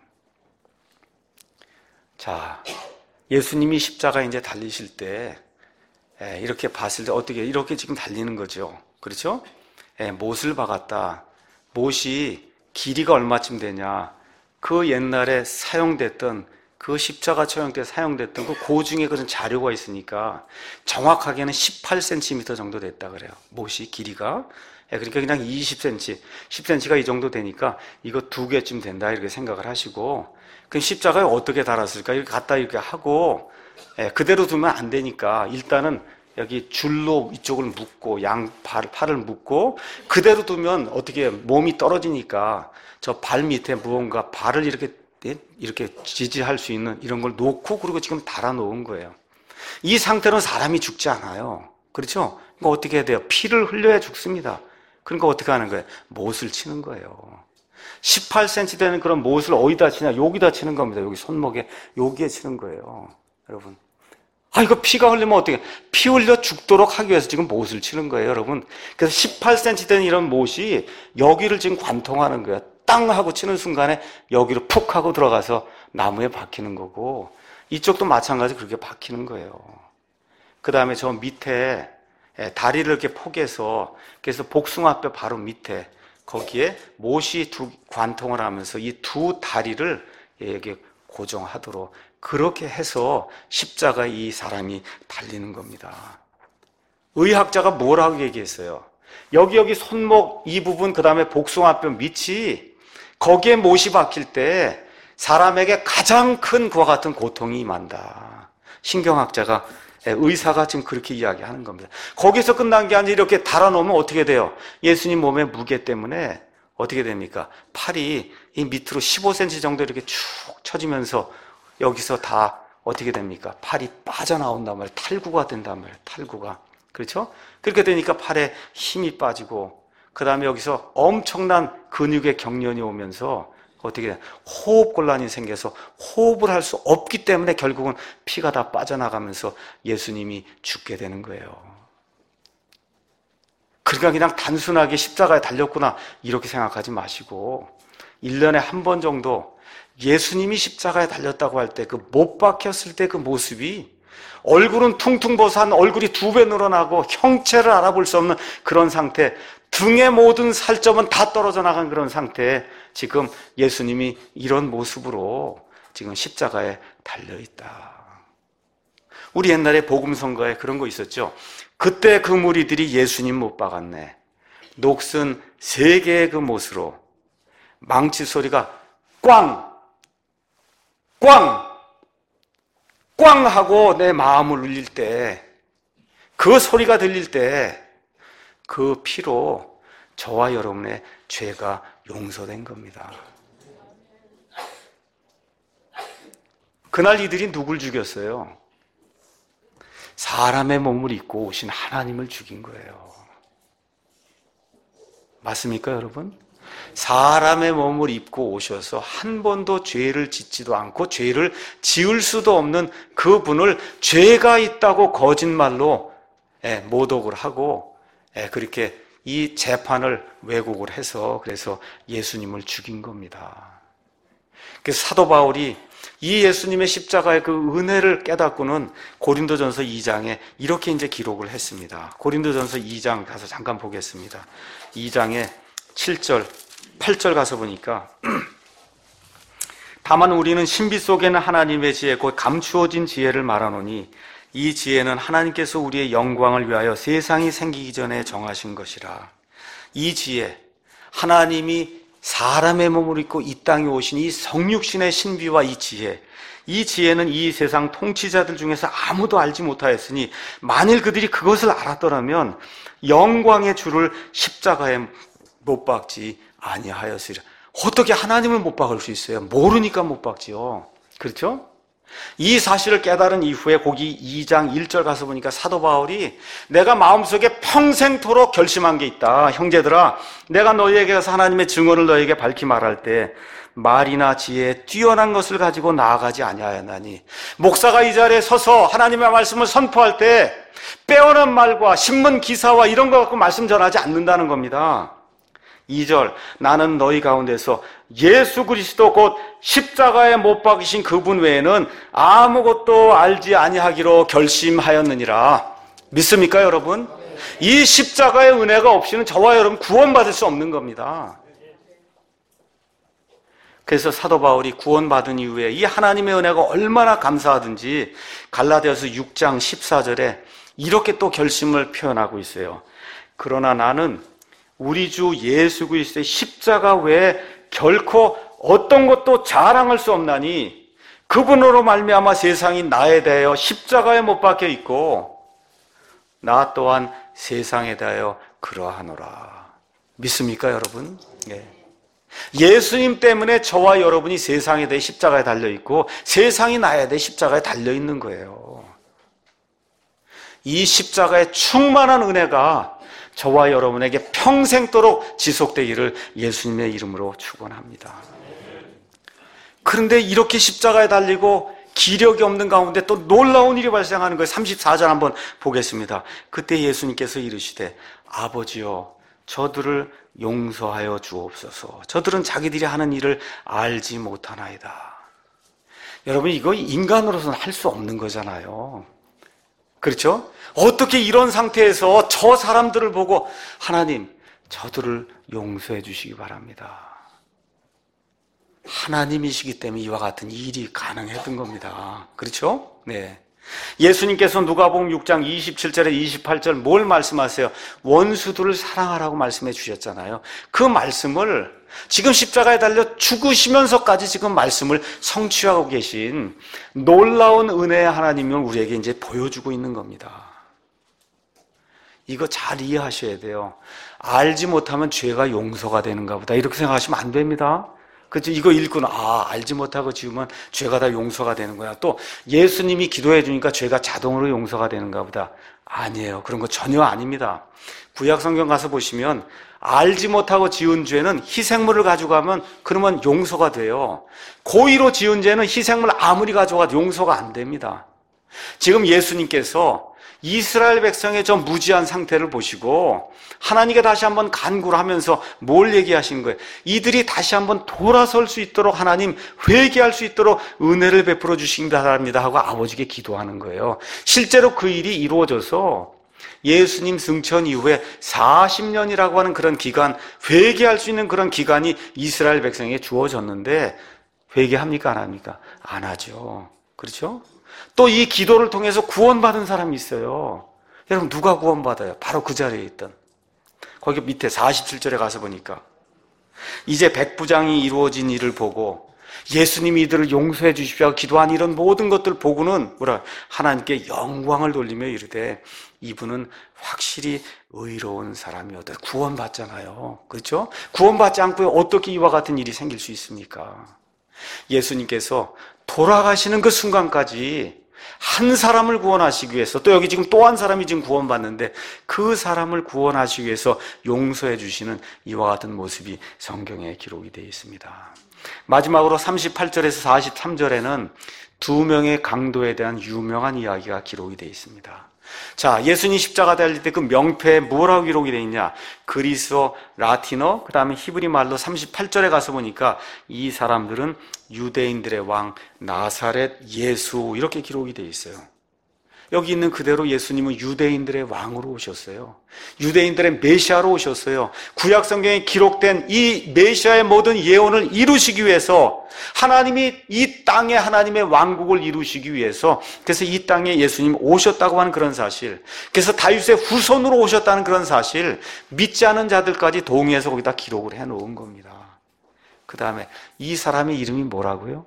자, 예수님이 십자가에 이제 달리실 때 이렇게 봤을 때 어떻게 이렇게 지금 달리는 거죠. 그렇죠? 못을 박았다. 못이 길이가 얼마쯤 되냐? 그 옛날에 사용됐던 그 십자가 처형 때 사용됐던 그 고중에 그런 자료가 있으니까 정확하게는 18cm 정도 됐다 그래요. 못이 길이가. 그러니까 그냥 20cm, 10cm가 이 정도 되니까 이거 2개쯤 된다 이렇게 생각을 하시고, 그럼 십자가에 어떻게 달았을까? 이렇게 갖다 이렇게 하고, 그대로 두면 안 되니까 일단은 여기 줄로 이쪽을 묶고 팔을 묶고 그대로 두면 어떻게 몸이 떨어지니까 저 발 밑에 무언가 발을 이렇게 지지할 수 있는 이런 걸 놓고 그리고 지금 달아 놓은 거예요. 이 상태로는 사람이 죽지 않아요. 그렇죠? 그러니까 어떻게 해야 돼요? 피를 흘려야 죽습니다. 그러니까 어떻게 하는 거예요? 못을 치는 거예요. 18cm 되는 그런 못을 어디다 치냐? 여기다 치는 겁니다. 여기 손목에 여기에 치는 거예요. 여러분, 이거 피가 흘리면 어떻게 피 흘려 죽도록 하기 위해서 지금 못을 치는 거예요, 여러분. 그래서 18cm 되는 이런 못이 여기를 지금 관통하는 거예요. 땅 하고 치는 순간에 여기로 푹 하고 들어가서 나무에 박히는 거고, 이쪽도 마찬가지로 그렇게 박히는 거예요. 그 다음에 저 밑에 다리를 이렇게 포개서, 그래서 복숭아뼈 바로 밑에 거기에 못이 관통을 하면서 이 두 다리를 이렇게 고정하도록 그렇게 해서 십자가에 이 사람이 달리는 겁니다. 의학자가 뭐라고 얘기했어요? 여기 손목 이 부분, 그 다음에 복숭아뼈 밑이 거기에 못이 박힐 때 사람에게 가장 큰 그와 같은 고통이 임한다. 신경학자가, 의사가 지금 그렇게 이야기하는 겁니다. 거기서 끝난 게 아니라 이렇게 달아놓으면 어떻게 돼요? 예수님 몸의 무게 때문에 어떻게 됩니까? 팔이 이 밑으로 15cm 정도 이렇게 쭉 쳐지면서 여기서 다 어떻게 됩니까? 팔이 빠져나온단 말이에요. 탈구가 된단 말이에요. 탈구가. 그렇죠? 그렇게 되니까 팔에 힘이 빠지고, 그 다음에 여기서 엄청난 근육의 경련이 오면서 어떻게 돼요? 호흡 곤란이 생겨서 호흡을 할 수 없기 때문에 결국은 피가 다 빠져나가면서 예수님이 죽게 되는 거예요. 그러니까 그냥 단순하게 십자가에 달렸구나 이렇게 생각하지 마시고 1년에 한 번 정도 예수님이 십자가에 달렸다고 할 때 그 못 박혔을 때 그 모습이, 얼굴은 퉁퉁 벗어난 얼굴이 2배 늘어나고 형체를 알아볼 수 없는 그런 상태, 등의 모든 살점은 다 떨어져 나간 그런 상태에 지금 예수님이 이런 모습으로 지금 십자가에 달려있다. 우리 옛날에 복음성가에 그런 거 있었죠. 그때 그 무리들이 예수님 못 박았네. 녹슨 3개의 그 못으로 망치 소리가 꽝! 꽝! 꽝! 하고 내 마음을 울릴 때, 그 소리가 들릴 때 그 피로 저와 여러분의 죄가 용서된 겁니다. 그날 이들이 누굴 죽였어요? 사람의 몸을 입고 오신 하나님을 죽인 거예요. 맞습니까, 여러분? 사람의 몸을 입고 오셔서 한 번도 죄를 짓지도 않고 죄를 지을 수도 없는 그분을 죄가 있다고 거짓말로 모독을 하고 그렇게 이 재판을 왜곡을 해서 그래서 예수님을 죽인 겁니다. 그래서 사도 바울이 이 예수님의 십자가의 그 은혜를 깨닫고는 고린도전서 2장에 이렇게 이제 기록을 했습니다. 고린도전서 2장 가서 잠깐 보겠습니다. 2장에 7절, 8절 가서 보니까 다만 우리는 신비 속에는 하나님의 지혜 곧 감추어진 지혜를 말하노니 이 지혜는 하나님께서 우리의 영광을 위하여 세상이 생기기 전에 정하신 것이라. 이 지혜, 하나님이 사람의 몸을 입고 이 땅에 오신 이 성육신의 신비와 이 지혜는 이 세상 통치자들 중에서 아무도 알지 못하였으니 만일 그들이 그것을 알았더라면 영광의 주를 십자가에 못 박지 아니하였으리라. 어떻게 하나님을 못 박을 수 있어요? 모르니까 못 박지요. 그렇죠? 이 사실을 깨달은 이후에 거기 2장 1절 가서 보니까 사도 바울이 내가 마음속에 평생토록 결심한 게 있다. 형제들아, 내가 너희에게 가서 하나님의 증언을 너희에게 밝히 말할 때 말이나 지혜에 뛰어난 것을 가지고 나아가지 아니하였나니, 목사가 이 자리에 서서 하나님의 말씀을 선포할 때 빼어난 말과 신문 기사와 이런 거 갖고 말씀 전하지 않는다는 겁니다. 2절, 나는 너희 가운데서 예수 그리스도 곧 십자가에 못 박이신 그분 외에는 아무것도 알지 아니하기로 결심하였느니라. 믿습니까, 여러분? 이 십자가의 은혜가 없이는 저와 여러분 구원받을 수 없는 겁니다. 그래서 사도 바울이 구원받은 이후에 이 하나님의 은혜가 얼마나 감사하든지 갈라디아서 6장 14절에 이렇게 또 결심을 표현하고 있어요. 그러나 나는 우리 주 예수 그리스도의 십자가 외에 결코 어떤 것도 자랑할 수 없나니 그분으로 말미암아 세상이 나에 대하여 십자가에 못 박혀 있고 나 또한 세상에 대하여 그러하노라. 믿습니까, 여러분? 예. 예수님 때문에 저와 여러분이 세상에 대해 십자가에 달려있고 세상이 나에 대해 십자가에 달려있는 거예요. 이 십자가의 충만한 은혜가 저와 여러분에게 평생도록 지속되기를 예수님의 이름으로 축원합니다. 그런데 이렇게 십자가에 달리고 기력이 없는 가운데 또 놀라운 일이 발생하는 거예요. 34절 한번 보겠습니다. 그때 예수님께서 이르시되 아버지여 저들을 용서하여 주옵소서. 저들은 자기들이 하는 일을 알지 못하나이다. 여러분, 이거 인간으로서는 할 수 없는 거잖아요. 그렇죠? 어떻게 이런 상태에서 저 사람들을 보고 하나님 저들을 용서해 주시기 바랍니다. 하나님이시기 때문에 이와 같은 일이 가능했던 겁니다. 그렇죠? 네. 예수님께서 누가복음 6장 27절에 28절 뭘 말씀하세요? 원수들을 사랑하라고 말씀해 주셨잖아요. 그 말씀을 지금 십자가에 달려 죽으시면서까지 지금 말씀을 성취하고 계신 놀라운 은혜의 하나님을 우리에게 이제 보여주고 있는 겁니다. 이거 잘 이해하셔야 돼요. 알지 못하면 죄가 용서가 되는가 보다 이렇게 생각하시면 안 됩니다. 그렇죠? 이거 읽고는 알지 못하고 지으면 죄가 다 용서가 되는 거야. 또 예수님이 기도해 주니까 죄가 자동으로 용서가 되는가 보다. 아니에요. 그런 거 전혀 아닙니다. 구약 성경 가서 보시면 알지 못하고 지은 죄는 희생물을 가져가면 그러면 용서가 돼요. 고의로 지은 죄는 희생물 아무리 가져가도 용서가 안 됩니다. 지금 예수님께서 이스라엘 백성의 저 무지한 상태를 보시고 하나님께 다시 한번 간구를 하면서 뭘 얘기하시는 거예요? 이들이 다시 한번 돌아설 수 있도록 하나님 회개할 수 있도록 은혜를 베풀어 주시기 바랍니다 하고 아버지께 기도하는 거예요. 실제로 그 일이 이루어져서 예수님 승천 이후에 40년이라고 하는 그런 기간, 회개할 수 있는 그런 기간이 이스라엘 백성에게 주어졌는데 회개합니까? 안 합니까? 안 하죠. 그렇죠? 또 이 기도를 통해서 구원받은 사람이 있어요. 여러분 누가 구원받아요? 바로 그 자리에 있던 거기 밑에 47절에 가서 보니까 이제 백부장이 이루어진 일을 보고 예수님이 이들을 용서해 주십시오 기도한 이런 모든 것들 보고는 하나님께 영광을 돌리며 이르되 이분은 확실히 의로운 사람이었다. 구원받잖아요. 그렇죠? 구원받지 않고 어떻게 이와 같은 일이 생길 수 있습니까? 예수님께서 돌아가시는 그 순간까지 한 사람을 구원하시기 위해서 또 여기 지금 또 한 사람이 지금 구원받는데 그 사람을 구원하시기 위해서 용서해 주시는 이와 같은 모습이 성경에 기록이 되어 있습니다. 마지막으로 38절에서 43절에는 두 명의 강도에 대한 유명한 이야기가 기록이 되어 있습니다. 자, 예수님 십자가 달릴 때 그 명패에 뭐라고 기록이 되어 있냐? 그리스어, 라틴어, 그 다음에 히브리 말로 38절에 가서 보니까 이 사람들은 유대인들의 왕 나사렛 예수 이렇게 기록이 되어 있어요. 여기 있는 그대로 예수님은 유대인들의 왕으로 오셨어요. 유대인들의 메시아로 오셨어요. 구약 성경에 기록된 이 메시아의 모든 예언을 이루시기 위해서 하나님이 이 땅에 하나님의 왕국을 이루시기 위해서 그래서 이 땅에 예수님 오셨다고 하는 그런 사실, 그래서 다윗의 후손으로 오셨다는 그런 사실, 믿지 않은 자들까지 동의해서 거기다 기록을 해놓은 겁니다. 그 다음에 이 사람의 이름이 뭐라고요?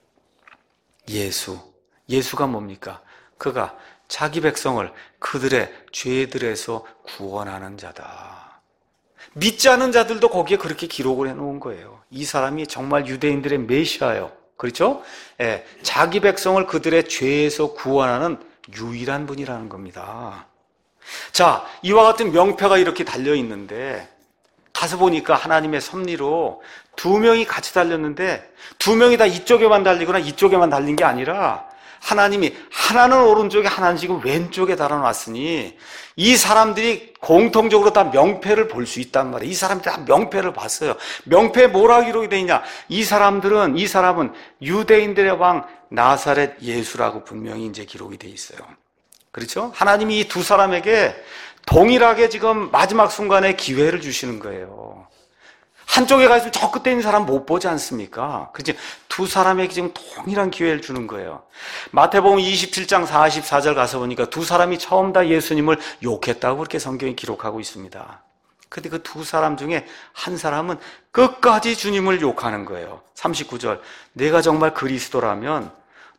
예수. 예수가 뭡니까? 그가 자기 백성을 그들의 죄들에서 구원하는 자다. 믿지 않은 자들도 거기에 그렇게 기록을 해놓은 거예요. 이 사람이 정말 유대인들의 메시아예요. 그렇죠? 예, 자기 백성을 그들의 죄에서 구원하는 유일한 분이라는 겁니다. 자, 이와 같은 명패가 이렇게 달려있는데 가서 보니까 하나님의 섭리로 두 명이 같이 달렸는데 두 명이 다 이쪽에만 달리거나 이쪽에만 달린 게 아니라 하나님이 하나는 오른쪽에 하나는 지금 왼쪽에 달아놨으니 이 사람들이 공통적으로 다 명패를 볼 수 있단 말이에요. 이 사람들이 다 명패를 봤어요. 명패에 뭐라고 기록이 되어 있냐? 이 사람은 유대인들의 왕 나사렛 예수라고 분명히 이제 기록이 되어 있어요. 그렇죠? 하나님이 이 두 사람에게 동일하게 지금 마지막 순간에 기회를 주시는 거예요. 한쪽에 가 있으면 저 끝에 있는 사람 못 보지 않습니까? 그렇지? 두 사람에게 지금 동일한 기회를 주는 거예요. 마태복음 27장 44절 가서 보니까 두 사람이 처음 다 예수님을 욕했다고 그렇게 성경이 기록하고 있습니다. 근데 그 두 사람 중에 한 사람은 끝까지 주님을 욕하는 거예요. 39절. 내가 정말 그리스도라면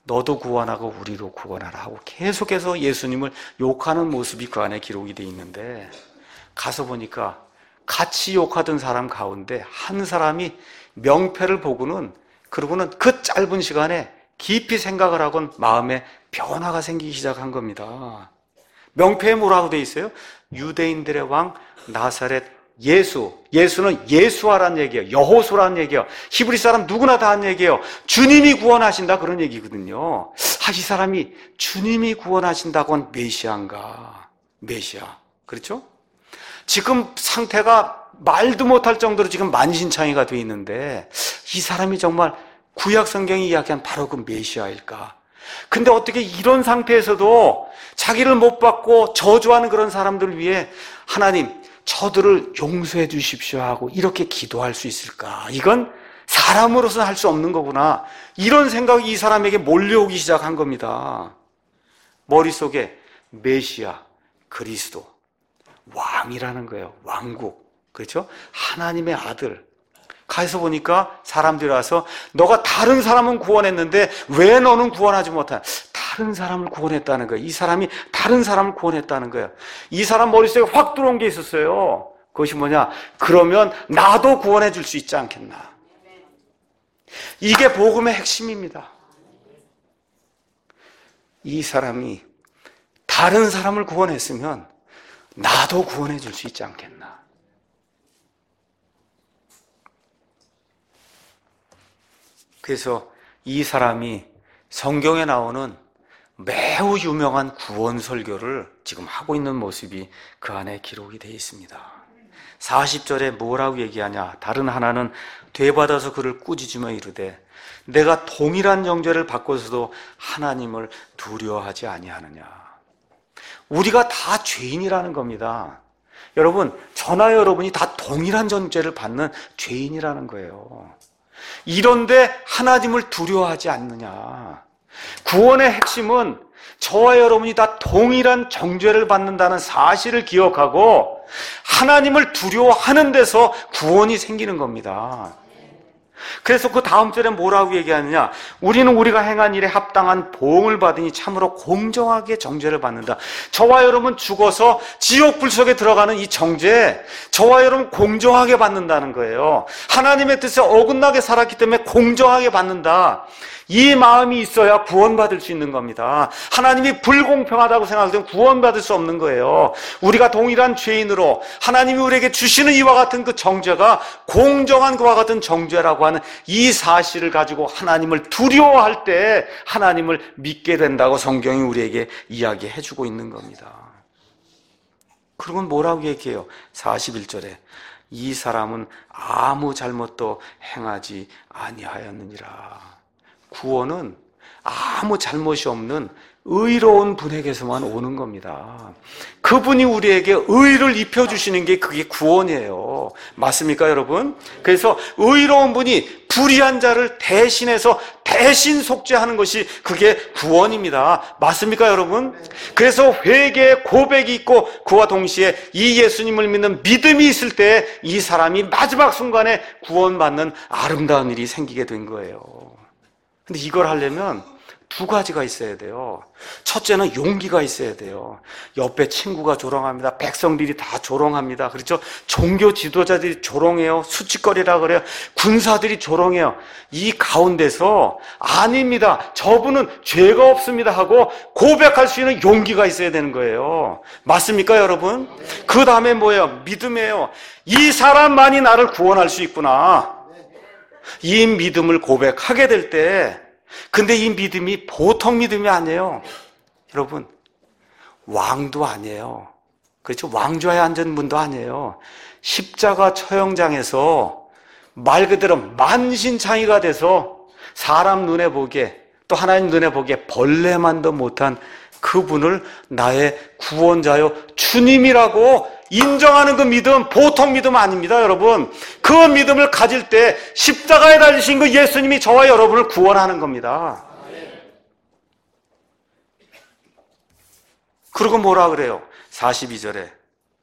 너도 구원하고 우리도 구원하라 하고 계속해서 예수님을 욕하는 모습이 그 안에 기록이 되어 있는데, 가서 보니까 같이 욕하던 사람 가운데 한 사람이 명패를 보고는, 그러고는 그 짧은 시간에 깊이 생각을 하곤 마음에 변화가 생기기 시작한 겁니다. 명패에 뭐라고 되어 있어요? 유대인들의 왕 나사렛 예수. 예수는 예수아라는 얘기예요. 여호수라는 얘기예요. 히브리 사람 누구나 다 하는 얘기예요. 주님이 구원하신다, 그런 얘기거든요. 이 사람이 주님이 구원하신다고 한 메시아인가? 메시아. 그렇죠? 지금 상태가 말도 못할 정도로 지금 만신창이가 되어 있는데, 이 사람이 정말 구약 성경이 이야기한 바로 그 메시아일까? 근데 어떻게 이런 상태에서도 자기를 못 받고 저주하는 그런 사람들을 위해 하나님, 저들을 용서해 주십시오 하고 이렇게 기도할 수 있을까? 이건 사람으로서는 할 수 없는 거구나. 이런 생각이 이 사람에게 몰려오기 시작한 겁니다. 머릿속에 메시아, 그리스도, 왕이라는 거예요. 왕국. 그렇죠? 하나님의 아들. 가서 보니까 사람들이 와서 너가 다른 사람은 구원했는데 왜 너는 구원하지 못하냐? 다른 사람을 구원했다는 거예요. 이 사람이 다른 사람을 구원했다는 거예요. 이 사람 머릿속에 확 들어온 게 있었어요. 그것이 뭐냐? 그러면 나도 구원해 줄 수 있지 않겠나? 이게 복음의 핵심입니다. 이 사람이 다른 사람을 구원했으면 나도 구원해 줄 수 있지 않겠나? 그래서 이 사람이 성경에 나오는 매우 유명한 구원 설교를 지금 하고 있는 모습이 그 안에 기록이 되어 있습니다. 40절에 뭐라고 얘기하냐? 다른 하나는 되받아서 그를 꾸짖으며 이르되 내가 동일한 정죄를 받고서도 하나님을 두려워하지 아니하느냐? 우리가 다 죄인이라는 겁니다. 여러분, 저나 여러분이 다 동일한 정죄를 받는 죄인이라는 거예요. 이런데 하나님을 두려워하지 않느냐? 구원의 핵심은 저와 여러분이 다 동일한 정죄를 받는다는 사실을 기억하고 하나님을 두려워하는 데서 구원이 생기는 겁니다. 그래서 그 다음 절에 뭐라고 얘기하느냐? 우리는 우리가 행한 일에 합당한 보응을 받으니 참으로 공정하게 정죄를 받는다. 저와 여러분 죽어서 지옥 불 속에 들어가는 이 정죄, 저와 여러분 공정하게 받는다는 거예요. 하나님의 뜻에 어긋나게 살았기 때문에 공정하게 받는다. 이 마음이 있어야 구원받을 수 있는 겁니다. 하나님이 불공평하다고 생각하면 구원받을 수 없는 거예요. 우리가 동일한 죄인으로 하나님이 우리에게 주시는 이와 같은 그 정죄가 공정한 그와 같은 정죄라고 하는 이 사실을 가지고 하나님을 두려워할 때 하나님을 믿게 된다고 성경이 우리에게 이야기해주고 있는 겁니다. 그리고 뭐라고 얘기해요? 41절에 이 사람은 아무 잘못도 행하지 아니하였느니라. 구원은 아무 잘못이 없는 의로운 분에게서만 오는 겁니다. 그분이 우리에게 의를 입혀주시는 게 그게 구원이에요. 맞습니까, 여러분? 그래서 의로운 분이 불의한 자를 대신해서 대신 속죄하는 것이 그게 구원입니다. 맞습니까, 여러분? 그래서 회개의 고백이 있고 그와 동시에 이 예수님을 믿는 믿음이 있을 때 이 사람이 마지막 순간에 구원받는 아름다운 일이 생기게 된 거예요. 근데 이걸 하려면 두 가지가 있어야 돼요. 첫째는 용기가 있어야 돼요. 옆에 친구가 조롱합니다. 백성들이 다 조롱합니다. 그렇죠? 종교 지도자들이 조롱해요. 수치거리라 그래요. 군사들이 조롱해요. 이 가운데서 아닙니다, 저분은 죄가 없습니다 하고 고백할 수 있는 용기가 있어야 되는 거예요. 맞습니까, 여러분? 그 다음에 뭐예요? 믿음이에요. 이 사람만이 나를 구원할 수 있구나. 이 믿음을 고백하게 될 때, 근데 이 믿음이 보통 믿음이 아니에요. 여러분, 왕도 아니에요. 그렇죠? 왕좌에 앉은 분도 아니에요. 십자가 처형장에서 말 그대로 만신창이가 돼서 사람 눈에 보기에, 또 하나님 눈에 보기에 벌레만도 못한 그분을 나의 구원자요 주님이라고 인정하는 그 믿음, 보통 믿음 아닙니다, 여러분. 그 믿음을 가질 때 십자가에 달리신 그 예수님이 저와 여러분을 구원하는 겁니다. 그리고 뭐라 그래요? 42절에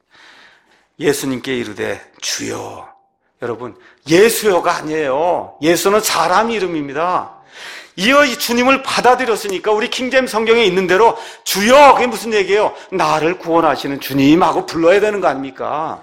예수님께 이르되 주여. 여러분, 예수여가 아니에요. 예수는 사람 이름입니다. 이어 이 주님을 받아들였으니까 우리 킹제임스 성경에 있는 대로 주여, 그게 무슨 얘기예요? 나를 구원하시는 주님하고 불러야 되는 거 아닙니까?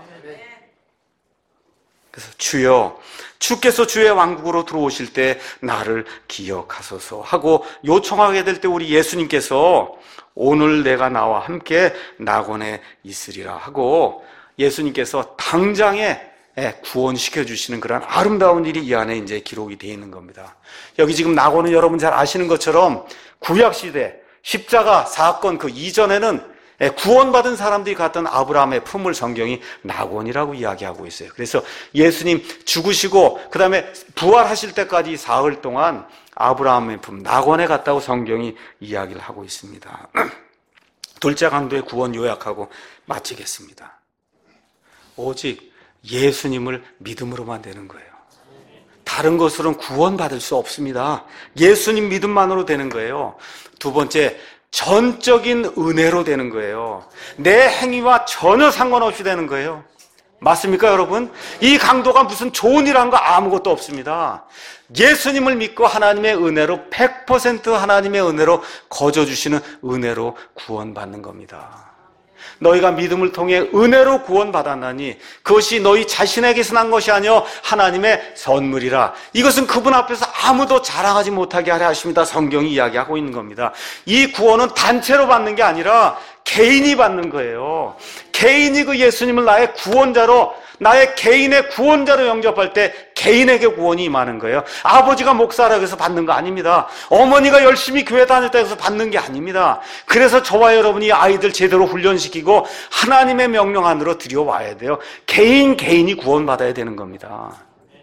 그래서 주여, 주께서 주의 왕국으로 들어오실 때 나를 기억하소서 하고 요청하게 될 때 우리 예수님께서 오늘 내가 나와 함께 낙원에 있으리라 하고 예수님께서 당장에 구원시켜 주시는 그런 아름다운 일이 이 안에 이제 기록이 되어 있는 겁니다. 여기 지금 낙원은 여러분 잘 아시는 것처럼 구약시대 십자가 사건 그 이전에는 구원받은 사람들이 갔던 아브라함의 품을 성경이 낙원이라고 이야기하고 있어요. 그래서 예수님 죽으시고 그 다음에 부활하실 때까지 사흘 동안 아브라함의 품 낙원에 갔다고 성경이 이야기를 하고 있습니다. 둘째 강도의 구원 요약하고 마치겠습니다. 오직 예수님을 믿음으로만 되는 거예요. 다른 것으로는 구원받을 수 없습니다. 예수님 믿음만으로 되는 거예요. 두 번째, 전적인 은혜로 되는 거예요. 내 행위와 전혀 상관없이 되는 거예요. 맞습니까, 여러분? 이 강도가 무슨 좋은 일 한 거 아무것도 없습니다. 예수님을 믿고 하나님의 은혜로 100% 하나님의 은혜로 거저주시는 은혜로 구원받는 겁니다. 너희가 믿음을 통해 은혜로 구원받았나니 그것이 너희 자신에게서 난 것이 아니요 하나님의 선물이라. 이것은 그분 앞에서 아무도 자랑하지 못하게 하려 하십니다. 성경이 이야기하고 있는 겁니다. 이 구원은 단체로 받는 게 아니라 개인이 받는 거예요. 개인이 그 예수님을 나의 구원자로, 나의 개인의 구원자로 영접할 때 개인에게 구원이 임하는 거예요. 아버지가 목사라고 해서 받는 거 아닙니다. 어머니가 열심히 교회 다녔다고 해서 받는 게 아닙니다. 그래서 저와 여러분이 아이들 제대로 훈련시키고 하나님의 명령 안으로 들여와야 돼요. 개인이 구원받아야 되는 겁니다.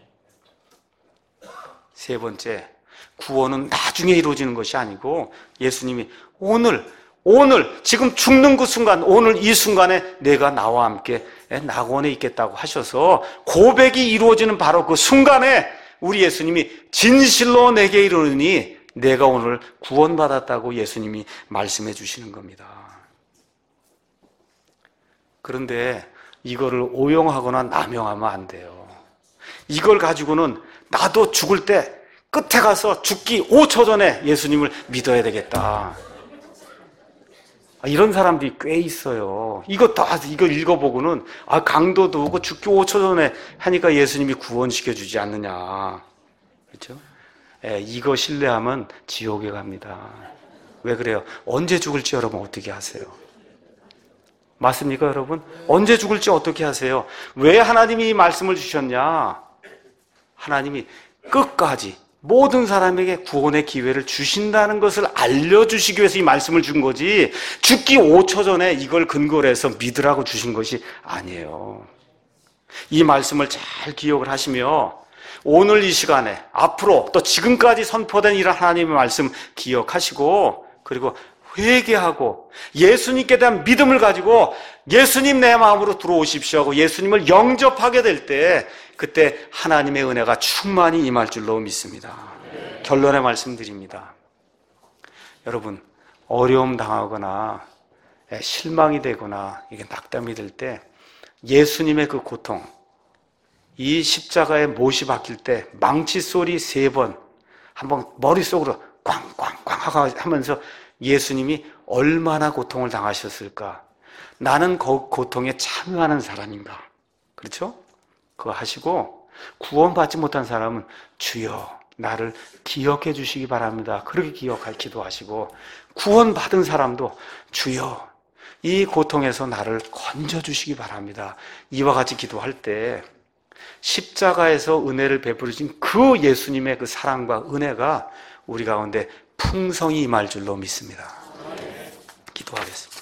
세 번째, 구원은 나중에 이루어지는 것이 아니고 예수님이 오늘 지금 죽는 그 순간, 오늘 이 순간에 내가 나와 함께 낙원에 있겠다고 하셔서 고백이 이루어지는 바로 그 순간에 우리 예수님이 진실로 내게 이르노니 내가 오늘 구원받았다고 예수님이 말씀해 주시는 겁니다. 그런데 이거를 오용하거나 남용하면 안 돼요. 이걸 가지고는 나도 죽을 때 끝에 가서 죽기 5초 전에 예수님을 믿어야 되겠다. 이런 사람들이 꽤 있어요. 이거 읽어보고는, 강도도 오고 죽기 5초 전에 하니까 예수님이 구원시켜주지 않느냐. 그렇죠? 이거 신뢰하면 지옥에 갑니다. 왜 그래요? 언제 죽을지 여러분 어떻게 아세요? 맞습니까, 여러분? 언제 죽을지 어떻게 아세요? 왜 하나님이 이 말씀을 주셨냐? 하나님이 끝까지 모든 사람에게 구원의 기회를 주신다는 것을 알려주시기 위해서 이 말씀을 준 거지, 죽기 5초 전에 이걸 근거로 해서 믿으라고 주신 것이 아니에요. 이 말씀을 잘 기억을 하시며 오늘 이 시간에 앞으로 또 지금까지 선포된 이런 하나님의 말씀 기억하시고, 그리고 회개하고 예수님께 대한 믿음을 가지고 예수님 내 마음으로 들어오십시오 하고 예수님을 영접하게 될 때, 그때 하나님의 은혜가 충만히 임할 줄로 믿습니다. 결론의 말씀드립니다. 여러분, 어려움 당하거나 실망이 되거나 이게 낙담이 될 때 예수님의 그 고통, 이 십자가에 못이 박힐 때 망치 소리 3번 한번 머릿속으로 꽝꽝꽝 하면서 예수님이 얼마나 고통을 당하셨을까? 나는 그 고통에 참여하는 사람인가? 그렇죠? 그거 하시고, 구원받지 못한 사람은 주여 나를 기억해 주시기 바랍니다. 그렇게 기도하시고, 구원받은 사람도 주여 이 고통에서 나를 건져주시기 바랍니다. 이와 같이 기도할 때 십자가에서 은혜를 베풀으신 그 예수님의 그 사랑과 은혜가 우리 가운데 풍성히 임할 줄로 믿습니다. 기도하겠습니다.